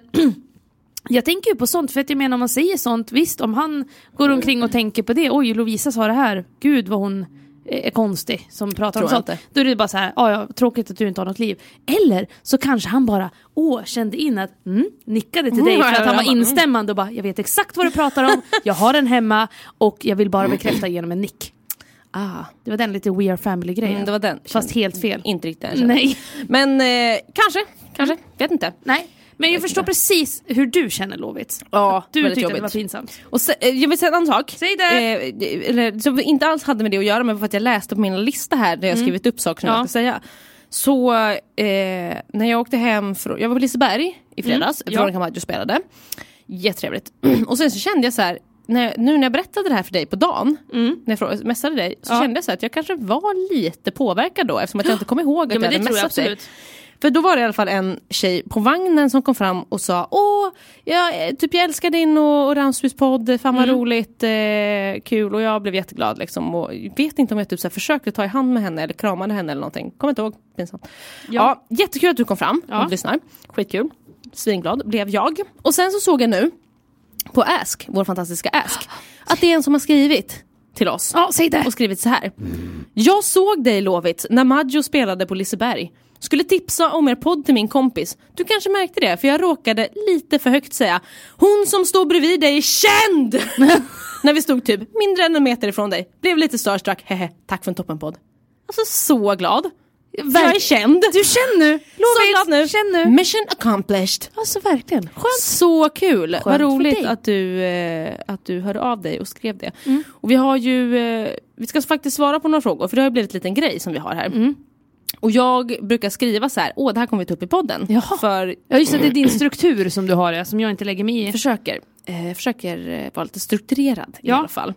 jag tänker ju på sånt, för att jag menar om man säger sånt, visst om han går omkring och tänker på det, oj Lovisa sa det här, gud vad hon är konstig som pratar Tror om sånt. Inte. Då är det bara så här, ja tråkigt att du inte har något liv. Eller så kanske han bara, åh kände in att, mm, nickade till dig för att han var instämmande och bara, jag vet exakt vad du pratar om, jag har den hemma och jag vill bara bekräfta genom en nick. Ah, det var den lite We Are Family-grejen. Mm, det var den. Fast helt fel. Inte riktigt. Nej. Men eh, kanske, kanske, vet inte. Nej. Men jag, jag förstår inte. Precis hur du känner, Lovits. Ja, du tyckte jobbigt. det var pinsamt. Och så, jag vill säga en annan sak. Säg det! Eh, eller, som inte alls hade med det att göra, men för att jag läste på min lista här där jag mm. skrivit upp saker som ja. jag ska säga. Så eh, när jag åkte hem från, jag var på Liseberg i fredags, mm. Veronica Maggio spelade. Jättetrevligt. Och sen så kände jag så här, när, nu när jag berättade det här för dig på dagen, mm. när jag messade dig, så ja. kände jag så här att jag kanske var lite påverkad då, eftersom att jag inte kom ihåg att ja, jag hade messat dig. För då var det i alla fall en tjej på vagnen som kom fram och sa, åh, jag, typ jag älskar din och, och Ramsbys podd, fan vad mm. roligt, eh, kul, och jag blev jätteglad liksom, och vet inte om jag typ så här försökte ta i hand med henne eller kramade henne eller någonting, kommer inte ihåg, pinsamt. Ja. ja, jättekul att du kom fram ja. och lyssnar, skitkul, svinglad blev jag. Och sen så såg jag nu på Ask, vår fantastiska Ask, att det är en som har skrivit till oss. Ja, säg det. Och skrivit så här. Jag såg dig, Lovits, när Maggio spelade på Liseberg. Skulle tipsa om er podd till min kompis. Du kanske märkte det, för jag råkade lite för högt säga, hon som står bredvid dig är känd! När vi stod typ mindre än en meter ifrån dig. Blev lite starstruck, hehe, tack för en toppenpodd. Alltså så glad. Verk- jag är känd. Du känner nu. Så glad nu. Känn nu. Mission accomplished. Alltså verkligen. Skönt. Så kul. Skönt. Vad roligt att du, eh, att du hörde av dig och skrev det. Mm. Och vi har ju, eh, vi ska faktiskt svara på några frågor, för det har ju blivit en liten grej som vi har här. Mm. Och jag brukar skriva så här, åh det här kommer vi ta upp i podden. Jaha. För, ja just det, det är din struktur som du har, ja, som jag inte lägger mig i. Försöker, eh, försöker eh, vara lite strukturerad i ja. alla fall.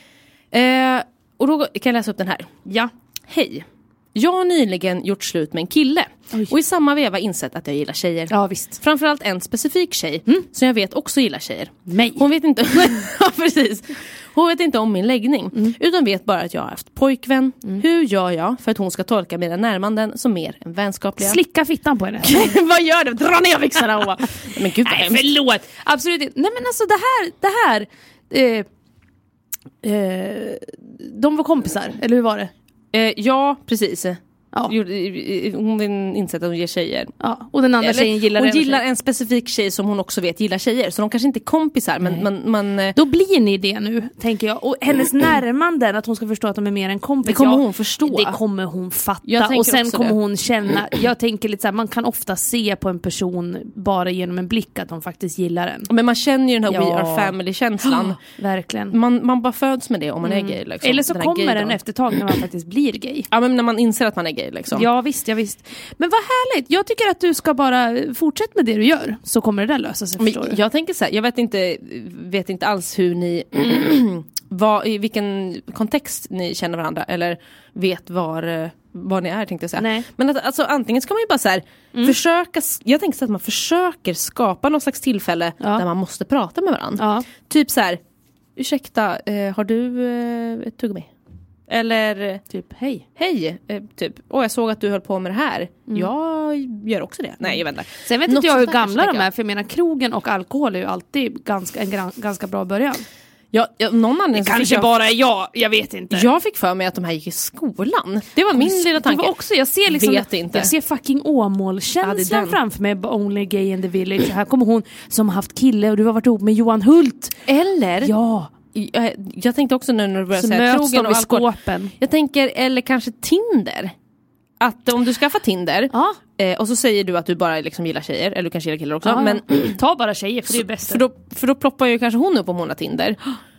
Eh, och då kan jag läsa upp den här. Ja. Hej. Jag har nyligen gjort slut med en kille. Oj. Och i samma veva insett att jag gillar tjejer. Ja, visst. Framförallt en specifik tjej mm. som jag vet också gillar tjejer. Mig. Hon vet inte, ja, precis. Hon vet inte om min läggning. Mm. Utan vet bara att jag har haft pojkvän. Mm. Hur gör jag för att hon ska tolka mina närmanden som mer än vänskapliga? Slicka fittan på henne. Vad gör du? Dra ner byxorna och bara, men gud vad nej, förlåt. Absolut inte. Nej men alltså det här, det här eh, eh, de var kompisar, eller hur var det? Eh, ja, precis. Ja. Hon vill insett att hon ger tjejer. Ja. Och den andra eller, tjejen gillar hon en gillar tjej. en specifik tjej som hon också vet gillar tjejer. Så de kanske inte är kompisar. Men, man, man, då blir ni det nu, tänker jag. Och hennes närmanden, att hon ska förstå att de är mer än kompis. Det kommer ja, hon förstå. Det kommer hon fatta. Och sen kommer det. hon känna. Jag tänker lite så här, man kan ofta se på en person bara genom en blick att de faktiskt gillar en. Men man känner ju den här ja. We Are Family-känslan. Verkligen. Man, man bara föds med det om man mm. är gay. Liksom. Eller så den kommer den efter ett tag när man faktiskt blir gay. Ja, men när man inser att man är gay. Liksom. Ja, visst. Ja, visst. Men vad härligt. Jag tycker att du ska bara fortsätta med det du gör, så kommer det där lösa sig, förstår du? Jag tänker så här, jag vet inte, vet inte alls hur ni vad, i vilken kontext ni känner varandra eller vet var, var ni är, tänkte jag säga. Nej. Men att, alltså, antingen ska man ju bara så här, mm. försöka, jag tänker så att man försöker skapa någon slags tillfälle ja. där man måste prata med varandra. Ja. Typ så här, ursäkta, eh, har du eh, ett tuggummi? Eller typ, hej. Hej, eh, typ, åh jag såg att du höll på med det här. Mm. Jag gör också det. Nej, jag vet inte. Sen vet inte jag hur gamla de är, för jag menar krogen och alkohol är ju alltid ganska, en gran, ganska bra början. Ja, ja, någon annan kanske jag, bara är jag, jag vet inte. Jag fick för mig att de här gick i skolan. Det var min lilla tanke. Det var också, jag ser liksom, vet inte. Jag ser fucking Åmål-känslan ja, framför mig. Only gay in the village. Så här kommer hon som har haft kille och du har varit ihop med Johan Hult. Eller? Ja. Jag, jag tänkte också nu när du började så säga krogen och skåpen. Jag tänker, eller kanske Tinder. Att om du skaffar Tinder ja. eh, och så säger du att du bara liksom gillar tjejer, eller du kanske gillar killar också, ja. men ta bara tjejer för det är bäst. För då, för då ploppar ju kanske hon upp om hon har Tinder.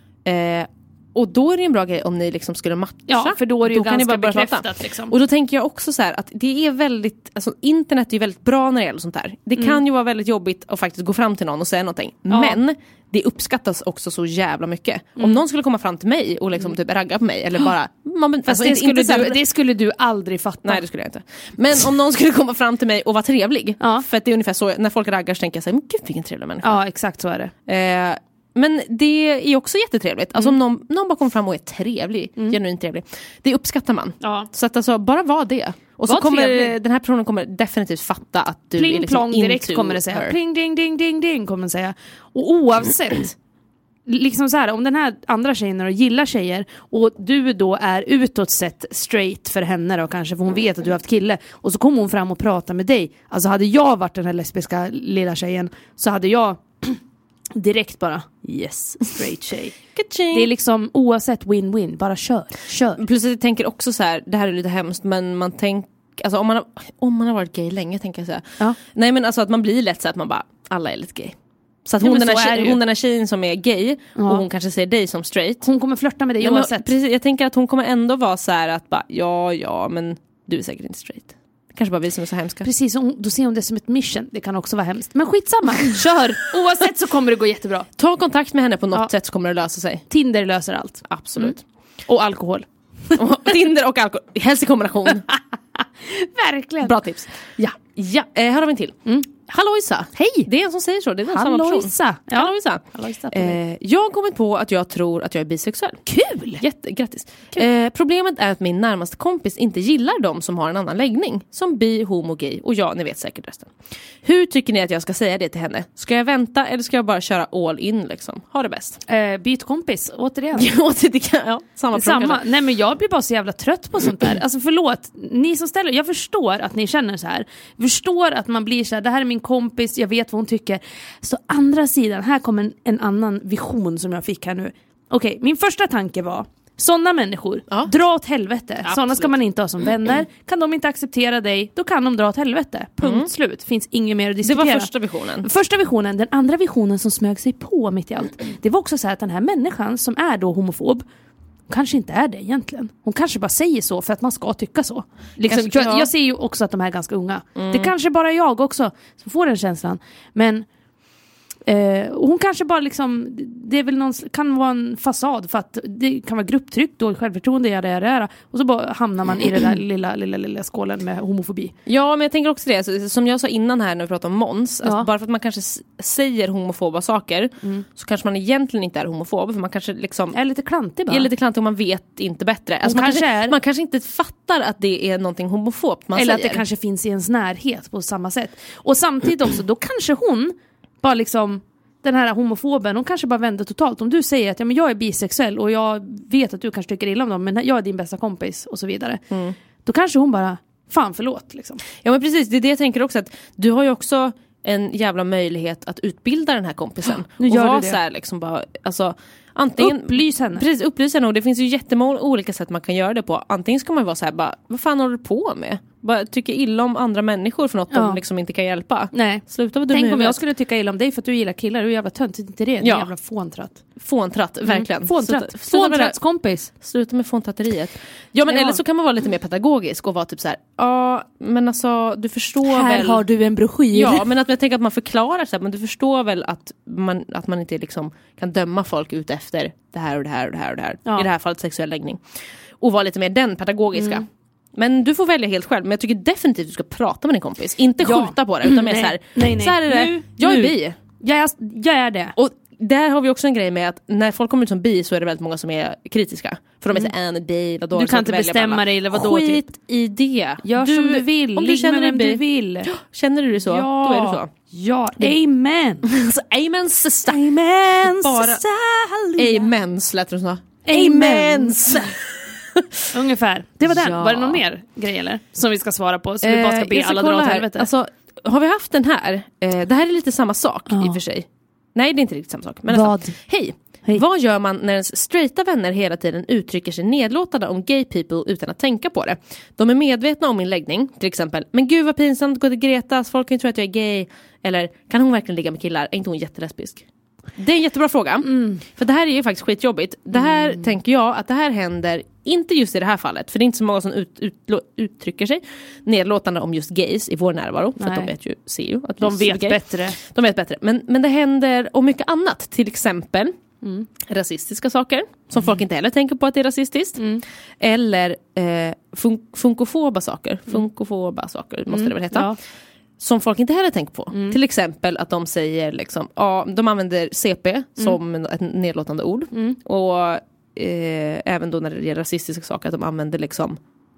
Eh, och då är det en bra grej om ni liksom skulle matcha. Ja, för då är det ju då ganska kan ni bara bekräftat liksom. Och då tänker jag också så här att det är väldigt, alltså internet är ju väldigt bra när det gäller sånt här. Det mm. kan ju vara väldigt jobbigt att faktiskt gå fram till någon och säga någonting. Ja. Men det uppskattas också så jävla mycket. Mm. Om någon skulle komma fram till mig och liksom typ ragga på mig eller bara man, fast alltså, det, inte, skulle inte du, här, det skulle du aldrig fatta. Nej, det skulle jag inte. Men om någon skulle komma fram till mig och vara trevlig. Ja. För att det är ungefär så, när folk raggar så tänker jag så här, men gud vilken trevlig människa. Ja, exakt så är det. Eh, Men det är också jättetrevligt. Alltså mm. om någon, någon bara kommer fram och är trevlig, mm. genuint trevlig. Det uppskattar man. Ja. Så att alltså, bara var det. Och så var kommer trevlig. Den här personen kommer definitivt fatta att du pling, är liksom plong, direkt kommer det säga. Her. Pling, ding, ding, ding, ding kommer det säga. Och oavsett, liksom så här, om den här andra tjejen då gillar tjejer och du då är utåt sett straight för henne då kanske, för hon vet att du har haft kille och så kommer hon fram och pratar med dig. Alltså hade jag varit den här lesbiska lilla tjejen så hade jag direkt bara yes, straight tjej. Det är liksom oavsett win-win, bara kör, kör. Plus jag tänker också så här, det här är lite hemskt, men man tänker, alltså om man har, om man har varit gay länge tänker jag så här. Ja. Nej men alltså att man blir lätt så att man bara, alla är lite gay. Så att ja, hon, den så här tjej, hon den här tjejen som är gay ja. och hon kanske ser dig som straight. Hon kommer flirta med dig ja, oavsett. Men, precis, jag tänker att hon kommer ändå vara så här att bara, ja ja men du är säkert inte straight. Kanske bara vi som är så hemska. Precis, och då ser hon det som ett mission. Det kan också vara hemskt. Men skitsamma, kör! Oavsett så kommer det gå jättebra. Ta kontakt med henne på något ja. sätt så kommer det lösa sig. Tinder löser allt. Absolut. Mm. Och alkohol. Tinder och alkohol. Helst i kombination. Verkligen. Bra tips. Ja, ja. Eh, här har vi en till. Mm. Hallåjsa. Hej. Det är en som säger så. Det är den samma person. Ja. Hallåjsa. Hallåjsa eh, jag har kommit på att jag tror att jag är bisexuell. Kul. Jätte, grattis. Kul. Eh, problemet är att min närmaste kompis inte gillar dem som har en annan läggning. Som bi, homo, gay. Och ja, ni vet säkert resten. Hur tycker ni att jag ska säga det till henne? Ska jag vänta eller ska jag bara köra all in liksom? Ha det bäst. Eh, byt kompis, återigen. ja, samma Samma. Nej men jag blir bara så jävla trött på sånt där. Alltså förlåt, ni som ställer, jag förstår att ni känner så här. Jag förstår att man blir så här, det här är min kompis, jag vet vad hon tycker. Så andra sidan, här kommer en, en annan vision som jag fick här nu. Okej, min första tanke var sådana människor, ja. dra åt helvete. Absolut. Sådana ska man inte ha som vänner. Kan de inte acceptera dig, då kan de dra åt helvete. Punkt mm. slut. Finns inget mer att diskutera. Det var första visionen. Första visionen. Den andra visionen som smög sig på mitt i allt. Det var också så här att den här människan som är då homofob kanske inte är det egentligen. Hon kanske bara säger så för att man ska tycka så. Liksom, jag, jag ser ju också att de här är ganska unga. Mm. Det kanske bara jag också som får den känslan. Men Eh, och hon kanske bara liksom, det är väl någon, kan vara en fasad för att det kan vara grupptryck, då självförtroende är det, är det, och så bara hamnar man i den där lilla, lilla, lilla skålen med homofobi. Ja, men jag tänker också det, så, som jag sa innan här när vi pratade om Måns, ja. alltså bara för att man kanske s- säger homofoba saker mm. så kanske man egentligen inte är homofob, för man kanske liksom är lite klantig bara. Är lite klantig och man vet inte bättre. Alltså man, kanske kanske, är... man kanske inte fattar att det är någonting homofobt man eller säger. att det kanske finns i ens närhet på samma sätt. Och samtidigt också, då kanske hon bara liksom, den här homofoben, hon kanske bara vänder totalt. Om du säger att ja, men jag är bisexuell och jag vet att du kanske tycker illa om dem, men jag är din bästa kompis och så vidare. Mm. Då kanske hon bara, fan förlåt liksom. Ja men precis, det är det jag tänker också, att du har ju också en jävla möjlighet att utbilda den här kompisen. Nu och gör vara du det. Så här liksom bara, alltså antingen upplys henne. Precis, upplys henne, och det finns ju jättemånga olika sätt man kan göra det på. Antingen ska man vara så här bara, vad fan håller du på med? Bara tycker illa om andra människor för något ja. de liksom inte kan hjälpa. Nej. Sluta vara dum. Tänk om jag skulle tycka illa om dig för att du gillar killar, du är jävla tönt, inte det? Ja. Jävla fåntratt. Fåntratt, verkligen. Mm. Fåntratt. Fåntratts-kompis. Sluta med fåntratteriet. Ja men ja. Eller så kan man vara lite mer pedagogisk och vara typ så här, ja men alltså du förstår här väl. Här har du en broschyr. Ja men att jag tänker att man förklarar så här, men du förstår väl att man, att man inte liksom kan döma folk ut efter det här och det här och det här och det här. Ja. I det här fallet sexuell läggning. Och vara lite mer den pedagogiska. Mm. Men du får välja helt själv. Men jag tycker definitivt att du ska prata med din kompis. Inte ja. skjuta på det, utan mer så här, nej, nej. så här är det. Nu, jag är nu. bi. Jag är, jag är det. Och där har vi också en grej med att när folk kommer ut som bi så är det väldigt många som är kritiska. För de är såhär, mm. bi, vadå, du kan inte bestämma dig eller vadå. Skit typ. I det. Gör du, som du vill, om du känner med vem bi, du vill. Känner du det så, ja. då är det så. Ja, amen. Så, amen sister. Amen Bara, sister. Amen lät det så. Amen. Ungefär. Det var den. Ja. Var det någon mer grej eller? Som vi ska svara på? Så vi bara ska be eh, alla dra åt helvete. Alltså, har vi haft den här? Eh, det här är lite samma sak ja. i och för sig. Nej, det är inte riktigt samma sak. Men Vad? Nästan. Hej. Hej! Vad gör man när ens straighta vänner hela tiden uttrycker sig nedlåtande om gay people utan att tänka på det? De är medvetna om min läggning, till exempel. Men gud vad pinsamt, gå till Gretas, folk kan ju tro att jag är gay. Eller, kan hon verkligen ligga med killar? Är inte hon jättelesbisk? Det är en jättebra fråga. Mm. För det här är ju faktiskt skitjobbigt. Det här mm. tänker jag att det här händer inte just i det här fallet. För det är inte så många som ut, ut, uttrycker sig nedlåtande om just gays i vår närvaro. För att de vet ju, ser ju att de vet bättre. De vet bättre. Men, men det händer om mycket annat. Till exempel mm. rasistiska saker. Som mm. folk inte heller tänker på att det är rasistiskt. Mm. Eller eh, fun- funkofoba saker. Funkofoba saker måste mm. det väl heta. Ja. Som folk inte heller tänker på. Mm. Till exempel att de säger liksom, ja, de använder C P mm. som ett nedlåtande ord. Mm. Och eh, även då när det gäller rasistiska saker att de använder liksom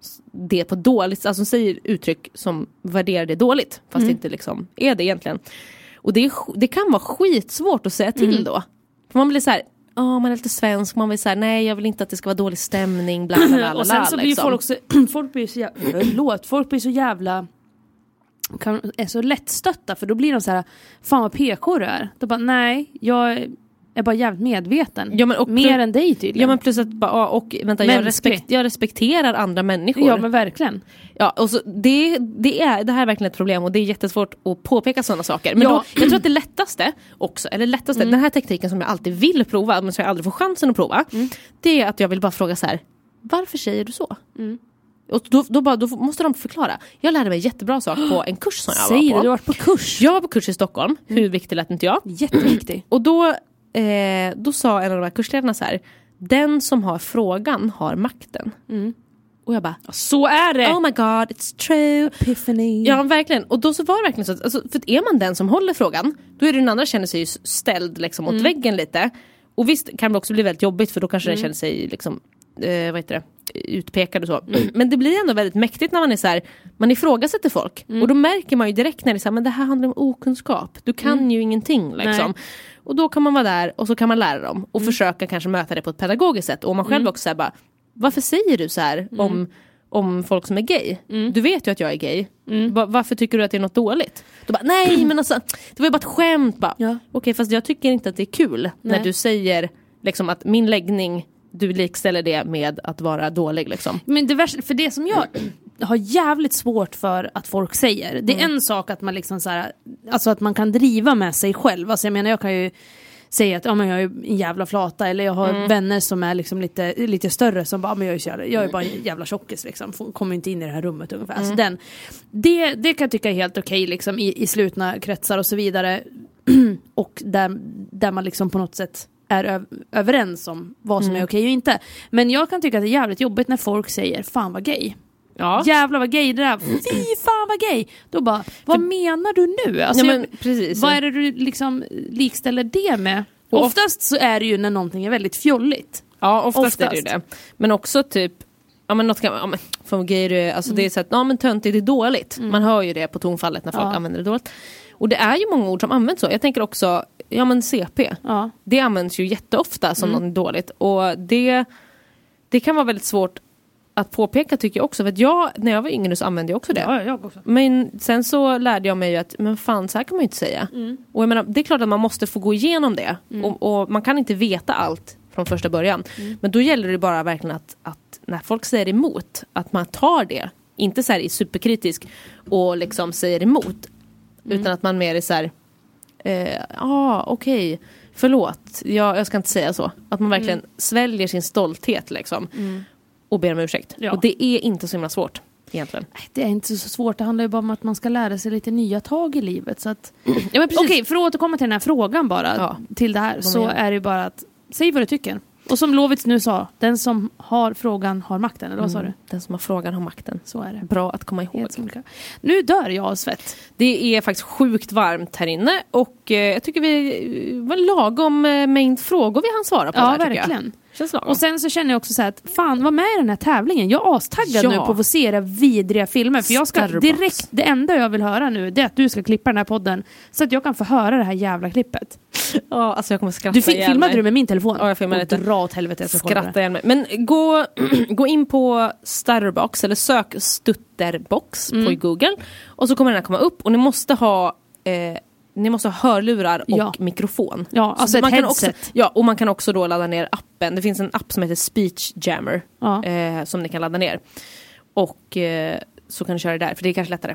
det på dåligt, alltså de säger uttryck som värderar det dåligt. Fast mm. det inte liksom är det egentligen. Och det, är, det kan vara skitsvårt att säga till mm. då. För man blir så här, ja oh, man är lite svensk, man vill säga nej jag vill inte att det ska vara dålig stämning. Bla, bla, bla, och sen så blir liksom. folk också, folk blir så jävla, förlåt, folk blir så jävla kan, är så lättstötta för då blir de så här, fan vad P K du är. Då bara, nej, jag är bara jävligt medveten. Ja, men och mer plus, än dig tydligen. Ja men plus att bara, och vänta, jag, respekt, jag respekterar andra människor. Ja men verkligen. Ja, och så det, det, är, det här är verkligen ett problem och det är jättesvårt att påpeka sådana saker. Men ja. då, jag tror att det lättaste också, eller lättaste, mm. den här tekniken som jag alltid vill prova men som jag aldrig får chansen att prova, mm. det är att jag vill bara fråga så här, varför säger du så? Mm. Och då, då, bara, då måste de förklara. Jag lärde mig jättebra sak på en kurs som jag Säg var på. Det, du har varit på kurs? Jag var på kurs i Stockholm. Mm. Hur viktigt lät inte jag? Jätteviktig. Och då, eh, då sa en av de här kursledarna så här, den som har frågan har makten. Mm. Och jag bara, så är det! Oh my god, it's true. Epiphany. Ja, verkligen. Och då så var det verkligen så att, alltså, för är man den som håller frågan, då är det den andra känner sig ju ställd liksom, mot mm. väggen lite. Och visst kan det också bli väldigt jobbigt för då kanske mm. den känner sig liksom, eh, vad heter det? Utpekad och så. Mm. Men det blir ändå väldigt mäktigt när man är så här, man ifrågasätter folk. Mm. Och då märker man ju direkt när det är så här, men det här handlar om okunskap. Du kan mm. ju ingenting liksom. Nej. Och då kan man vara där och så kan man lära dem. Och mm. försöka kanske möta det på ett pedagogiskt sätt. Och man själv mm. också säger bara, varför säger du så här mm. om, om folk som är gay? Mm. Du vet ju att jag är gay. Mm. Va- varför tycker du att det är något dåligt? Då bara, nej men alltså, det var ju bara ett skämt. Bara, ja. Okej, okay, fast jag tycker inte att det är kul. Nej. När du säger liksom att min läggning, du likställer det med att vara dålig liksom. Men det värsta, för det som jag har jävligt svårt för att folk säger, det är mm. en sak att man liksom så här, alltså att man kan driva med sig själv. Alltså jag menar, jag kan ju säga att ja, men jag är en jävla flata, eller jag har mm. vänner som är liksom lite, lite större som bara, men jag är, så jävla, jag är bara en jävla tjockis liksom, kommer inte in i det här rummet ungefär. Mm. Alltså den, det, det kan jag tycka är helt okej liksom, i, i slutna kretsar och så vidare. Och där, där man liksom på något sätt är ö- överens om vad som mm. är okej och inte. Men jag kan tycka att det är jävligt jobbigt när folk säger, fan vad gay. Ja. Jävlar vad gay det där. Fy fan vad gay. Då bara, vad För, menar du nu? Alltså, ja, men, precis. Vad är det du liksom likställer det med? Och oftast så är det ju när någonting är väldigt fjolligt. Ja, oftast, oftast. är det ju det. Men också typ, ja men något kan, ja men fan gay det är, alltså mm. det är så att, ja men töntigt är dåligt. Mm. Man hör ju det på tonfallet när folk ja. använder det dåligt. Och det är ju många ord som används så. Jag tänker också, ja men C P. Ja. Det används ju jätteofta som mm. något dåligt. Och det, det kan vara väldigt svårt att påpeka tycker jag också. För att jag, när jag var yngre så använde jag också det. Ja, jag också. Men sen så lärde jag mig ju att, men fan så här kan man ju inte säga. Mm. Och jag menar, det är klart att man måste få gå igenom det. Mm. Och, och man kan inte veta allt från första början. Mm. Men då gäller det bara verkligen att, att när folk säger emot, att man tar det. Inte så här i superkritisk och liksom säger emot. Mm. Utan att man mer är så här, ja eh, ah, okej, okay, förlåt. Jag, jag ska inte säga så. Att man verkligen mm. sväljer sin stolthet liksom. Mm. Och ber om ursäkt. Ja. Och det är inte så himla svårt egentligen. Det är inte så svårt. Det handlar ju bara om att man ska lära sig lite nya tag i livet. Så att... ja, men okej, för att återkomma till den här frågan bara. Ja. Till det här. Så är det ju bara att säg vad du tycker. Och som Lovits nu sa, den som har frågan har makten, eller vad Mm. sa du? Den som har frågan har makten. Så är det. Bra att komma ihåg. Nu dör jag av svett. Det är faktiskt sjukt varmt här inne och eh, jag tycker vi var lagom eh, mängd frågor vi hann svara på. Ja, där, tycker verkligen. Jag. Känns lagom. Och sen så känner jag också så här att fan, var med i den här tävlingen. Jag är astaggad Ja. nu på att få se era vidriga filmer. För jag ska Starbucks. direkt, det enda jag vill höra nu, det är att du ska klippa den här podden så att jag kan få höra det här jävla klippet. Ja, alltså jag kommer skratta Du fi- ihjäl filmade mig. du med min telefon? Ja, jag filmade och lite. dra åt helvete. Så Skratta ihjäl mig. Men gå, gå in på Stutterbox eller sök Stutterbox Mm. på Google och så kommer den här komma upp och ni måste ha eh, ni måste ha hörlurar och Ja. mikrofon. Ja, Så alltså ett man kan headset. också, ja, och man kan också då ladda ner appen. Det finns en app som heter Speech Jammer Ja. eh, som ni kan ladda ner. Och eh, så kan ni köra det där, för det är kanske lättare.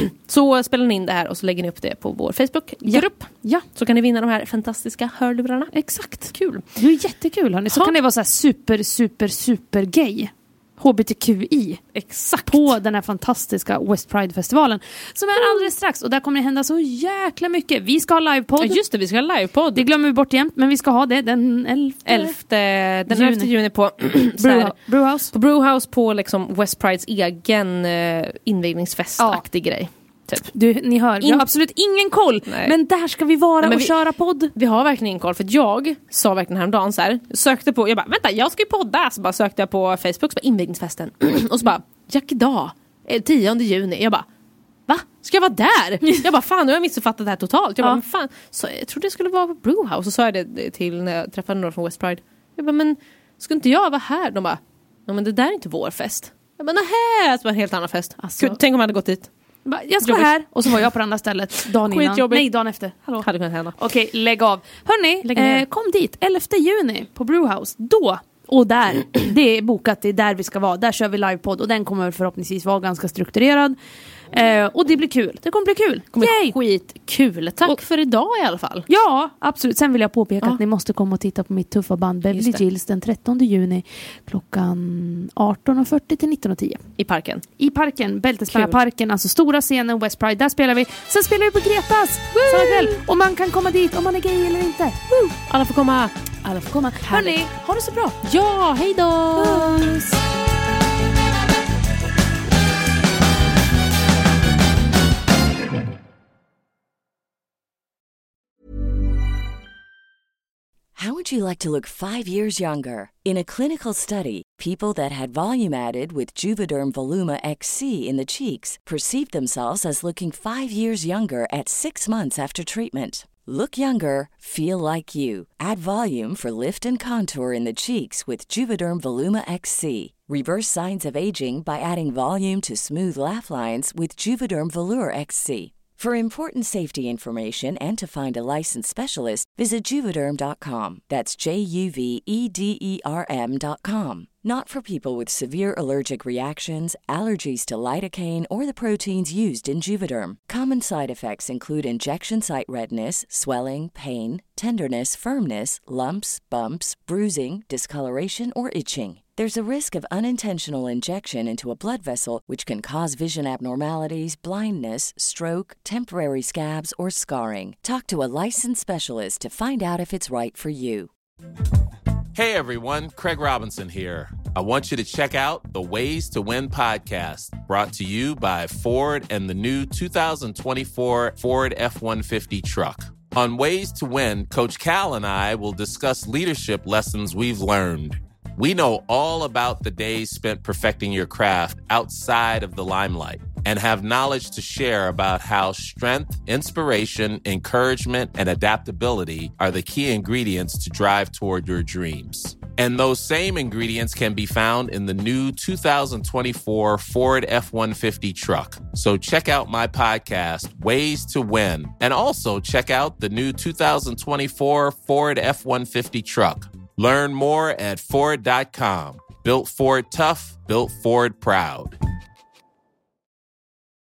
Så spelar ni in det här och så lägger ni upp det på vår Facebook-grupp. Ja. Så kan ni vinna de här fantastiska hörlurarna. Exakt. Kul. Det är jättekul hörni. Så Ha. kan det vara så här super, super, super gay. H B T Q I. Exakt. På den här fantastiska West Pride-festivalen. Som är alldeles strax. Och där kommer det hända så jäkla mycket. Vi ska ha livepodd. Ja, just det, vi ska ha livepodd. Det glömmer vi bort jämt. Men vi ska ha det den elfte. elfte den Juni. elfte juni på så Brew- här, Brewhouse. på Brewhouse på liksom West Prides egen eh, invigningsfestaktig grej. Typ. Du, ni hör, jag In- har absolut ingen koll. Nej. Men där ska vi vara Nej, men och vi- köra podd. Vi har verkligen ingen koll, för att jag sa verkligen häromdagen så här, sökte på, jag bara, vänta, jag ska ju podda, så bara sökte jag på Facebook, så bara invigningsfesten, och så bara, Jack idag, eh, tionde juni, jag bara, va? Ska jag vara där? Jag bara, fan, nu har jag missuppfattat det här totalt. Jag bara, Ja. men fan, så jag trodde det skulle vara på Brewhouse, och så sa jag det till när jag träffade några från West Pride. Jag bara, men ska inte jag vara här? De bara, ja men det där är inte vår fest. Jag bara, nähä, så var det en helt annan fest. Alltså- Gud, tänk om jag hade gått dit. Bara, jag ska vara här. Och så var jag på det andra stället dagen innan. Skitjobbigt. Nej, dagen efter. Hallå. Hade kunnat hända. Okej, lägg av. Hörni, Lägg ner. eh, kom dit. elfte juni på Brewhouse. Då och där. Det är bokat, det är där vi ska vara. Där kör vi livepodd och den kommer förhoppningsvis vara ganska strukturerad. Eh, och det blir kul. Det kommer bli kul. Det kommer Yay! bli skitkul. Tack Och- för idag i alla fall. Ja, absolut. Sen vill jag påpeka Ja. att ni måste komma och titta på mitt tuffa band Beverly Just det. Gills den trettonde juni klockan arton och fyrtio till nitton och tio. I parken. I parken, Bältesparken, alltså stora scenen West Pride, där spelar vi. Sen spelar vi på Gretas samma kväll. Och man kan komma dit om man är gay eller inte. Woo! Alla får komma. Alla får komma. Hörni, ha det så bra. Ja, hej då! Puss! How would you like to look five years younger? In a clinical study, people that had volume added with Juvederm Voluma X C in the cheeks perceived themselves as looking five years younger at six months after treatment. Look younger, feel like you. Add volume for lift and contour in the cheeks with Juvederm Voluma X C. Reverse signs of aging by adding volume to smooth laugh lines with Juvederm Volure X C. For important safety information and to find a licensed specialist, visit Juvederm dot com. That's J U V E D E R M dot com. Not for people with severe allergic reactions, allergies to lidocaine, or the proteins used in Juvederm. Common side effects include injection site redness, swelling, pain, tenderness, firmness, lumps, bumps, bruising, discoloration, or itching. There's a risk of unintentional injection into a blood vessel, which can cause vision abnormalities, blindness, stroke, temporary scabs, or scarring. Talk to a licensed specialist to find out if it's right for you. Hey everyone, Craig Robinson here. I want you to check out the Ways to Win podcast, brought to you by Ford and the new two thousand twenty-four Ford F one fifty truck. On Ways to Win, Coach Cal and I will discuss leadership lessons we've learned. We know all about the days spent perfecting your craft outside of the limelight and have knowledge to share about how strength, inspiration, encouragement, and adaptability are the key ingredients to drive toward your dreams. And those same ingredients can be found in the new two thousand twenty-four Ford F one fifty truck. So check out my podcast, Ways to Win, and also check out the new two thousand twenty-four Ford F one fifty truck. Learn more at Ford dot com. Built Ford tough, built Ford proud.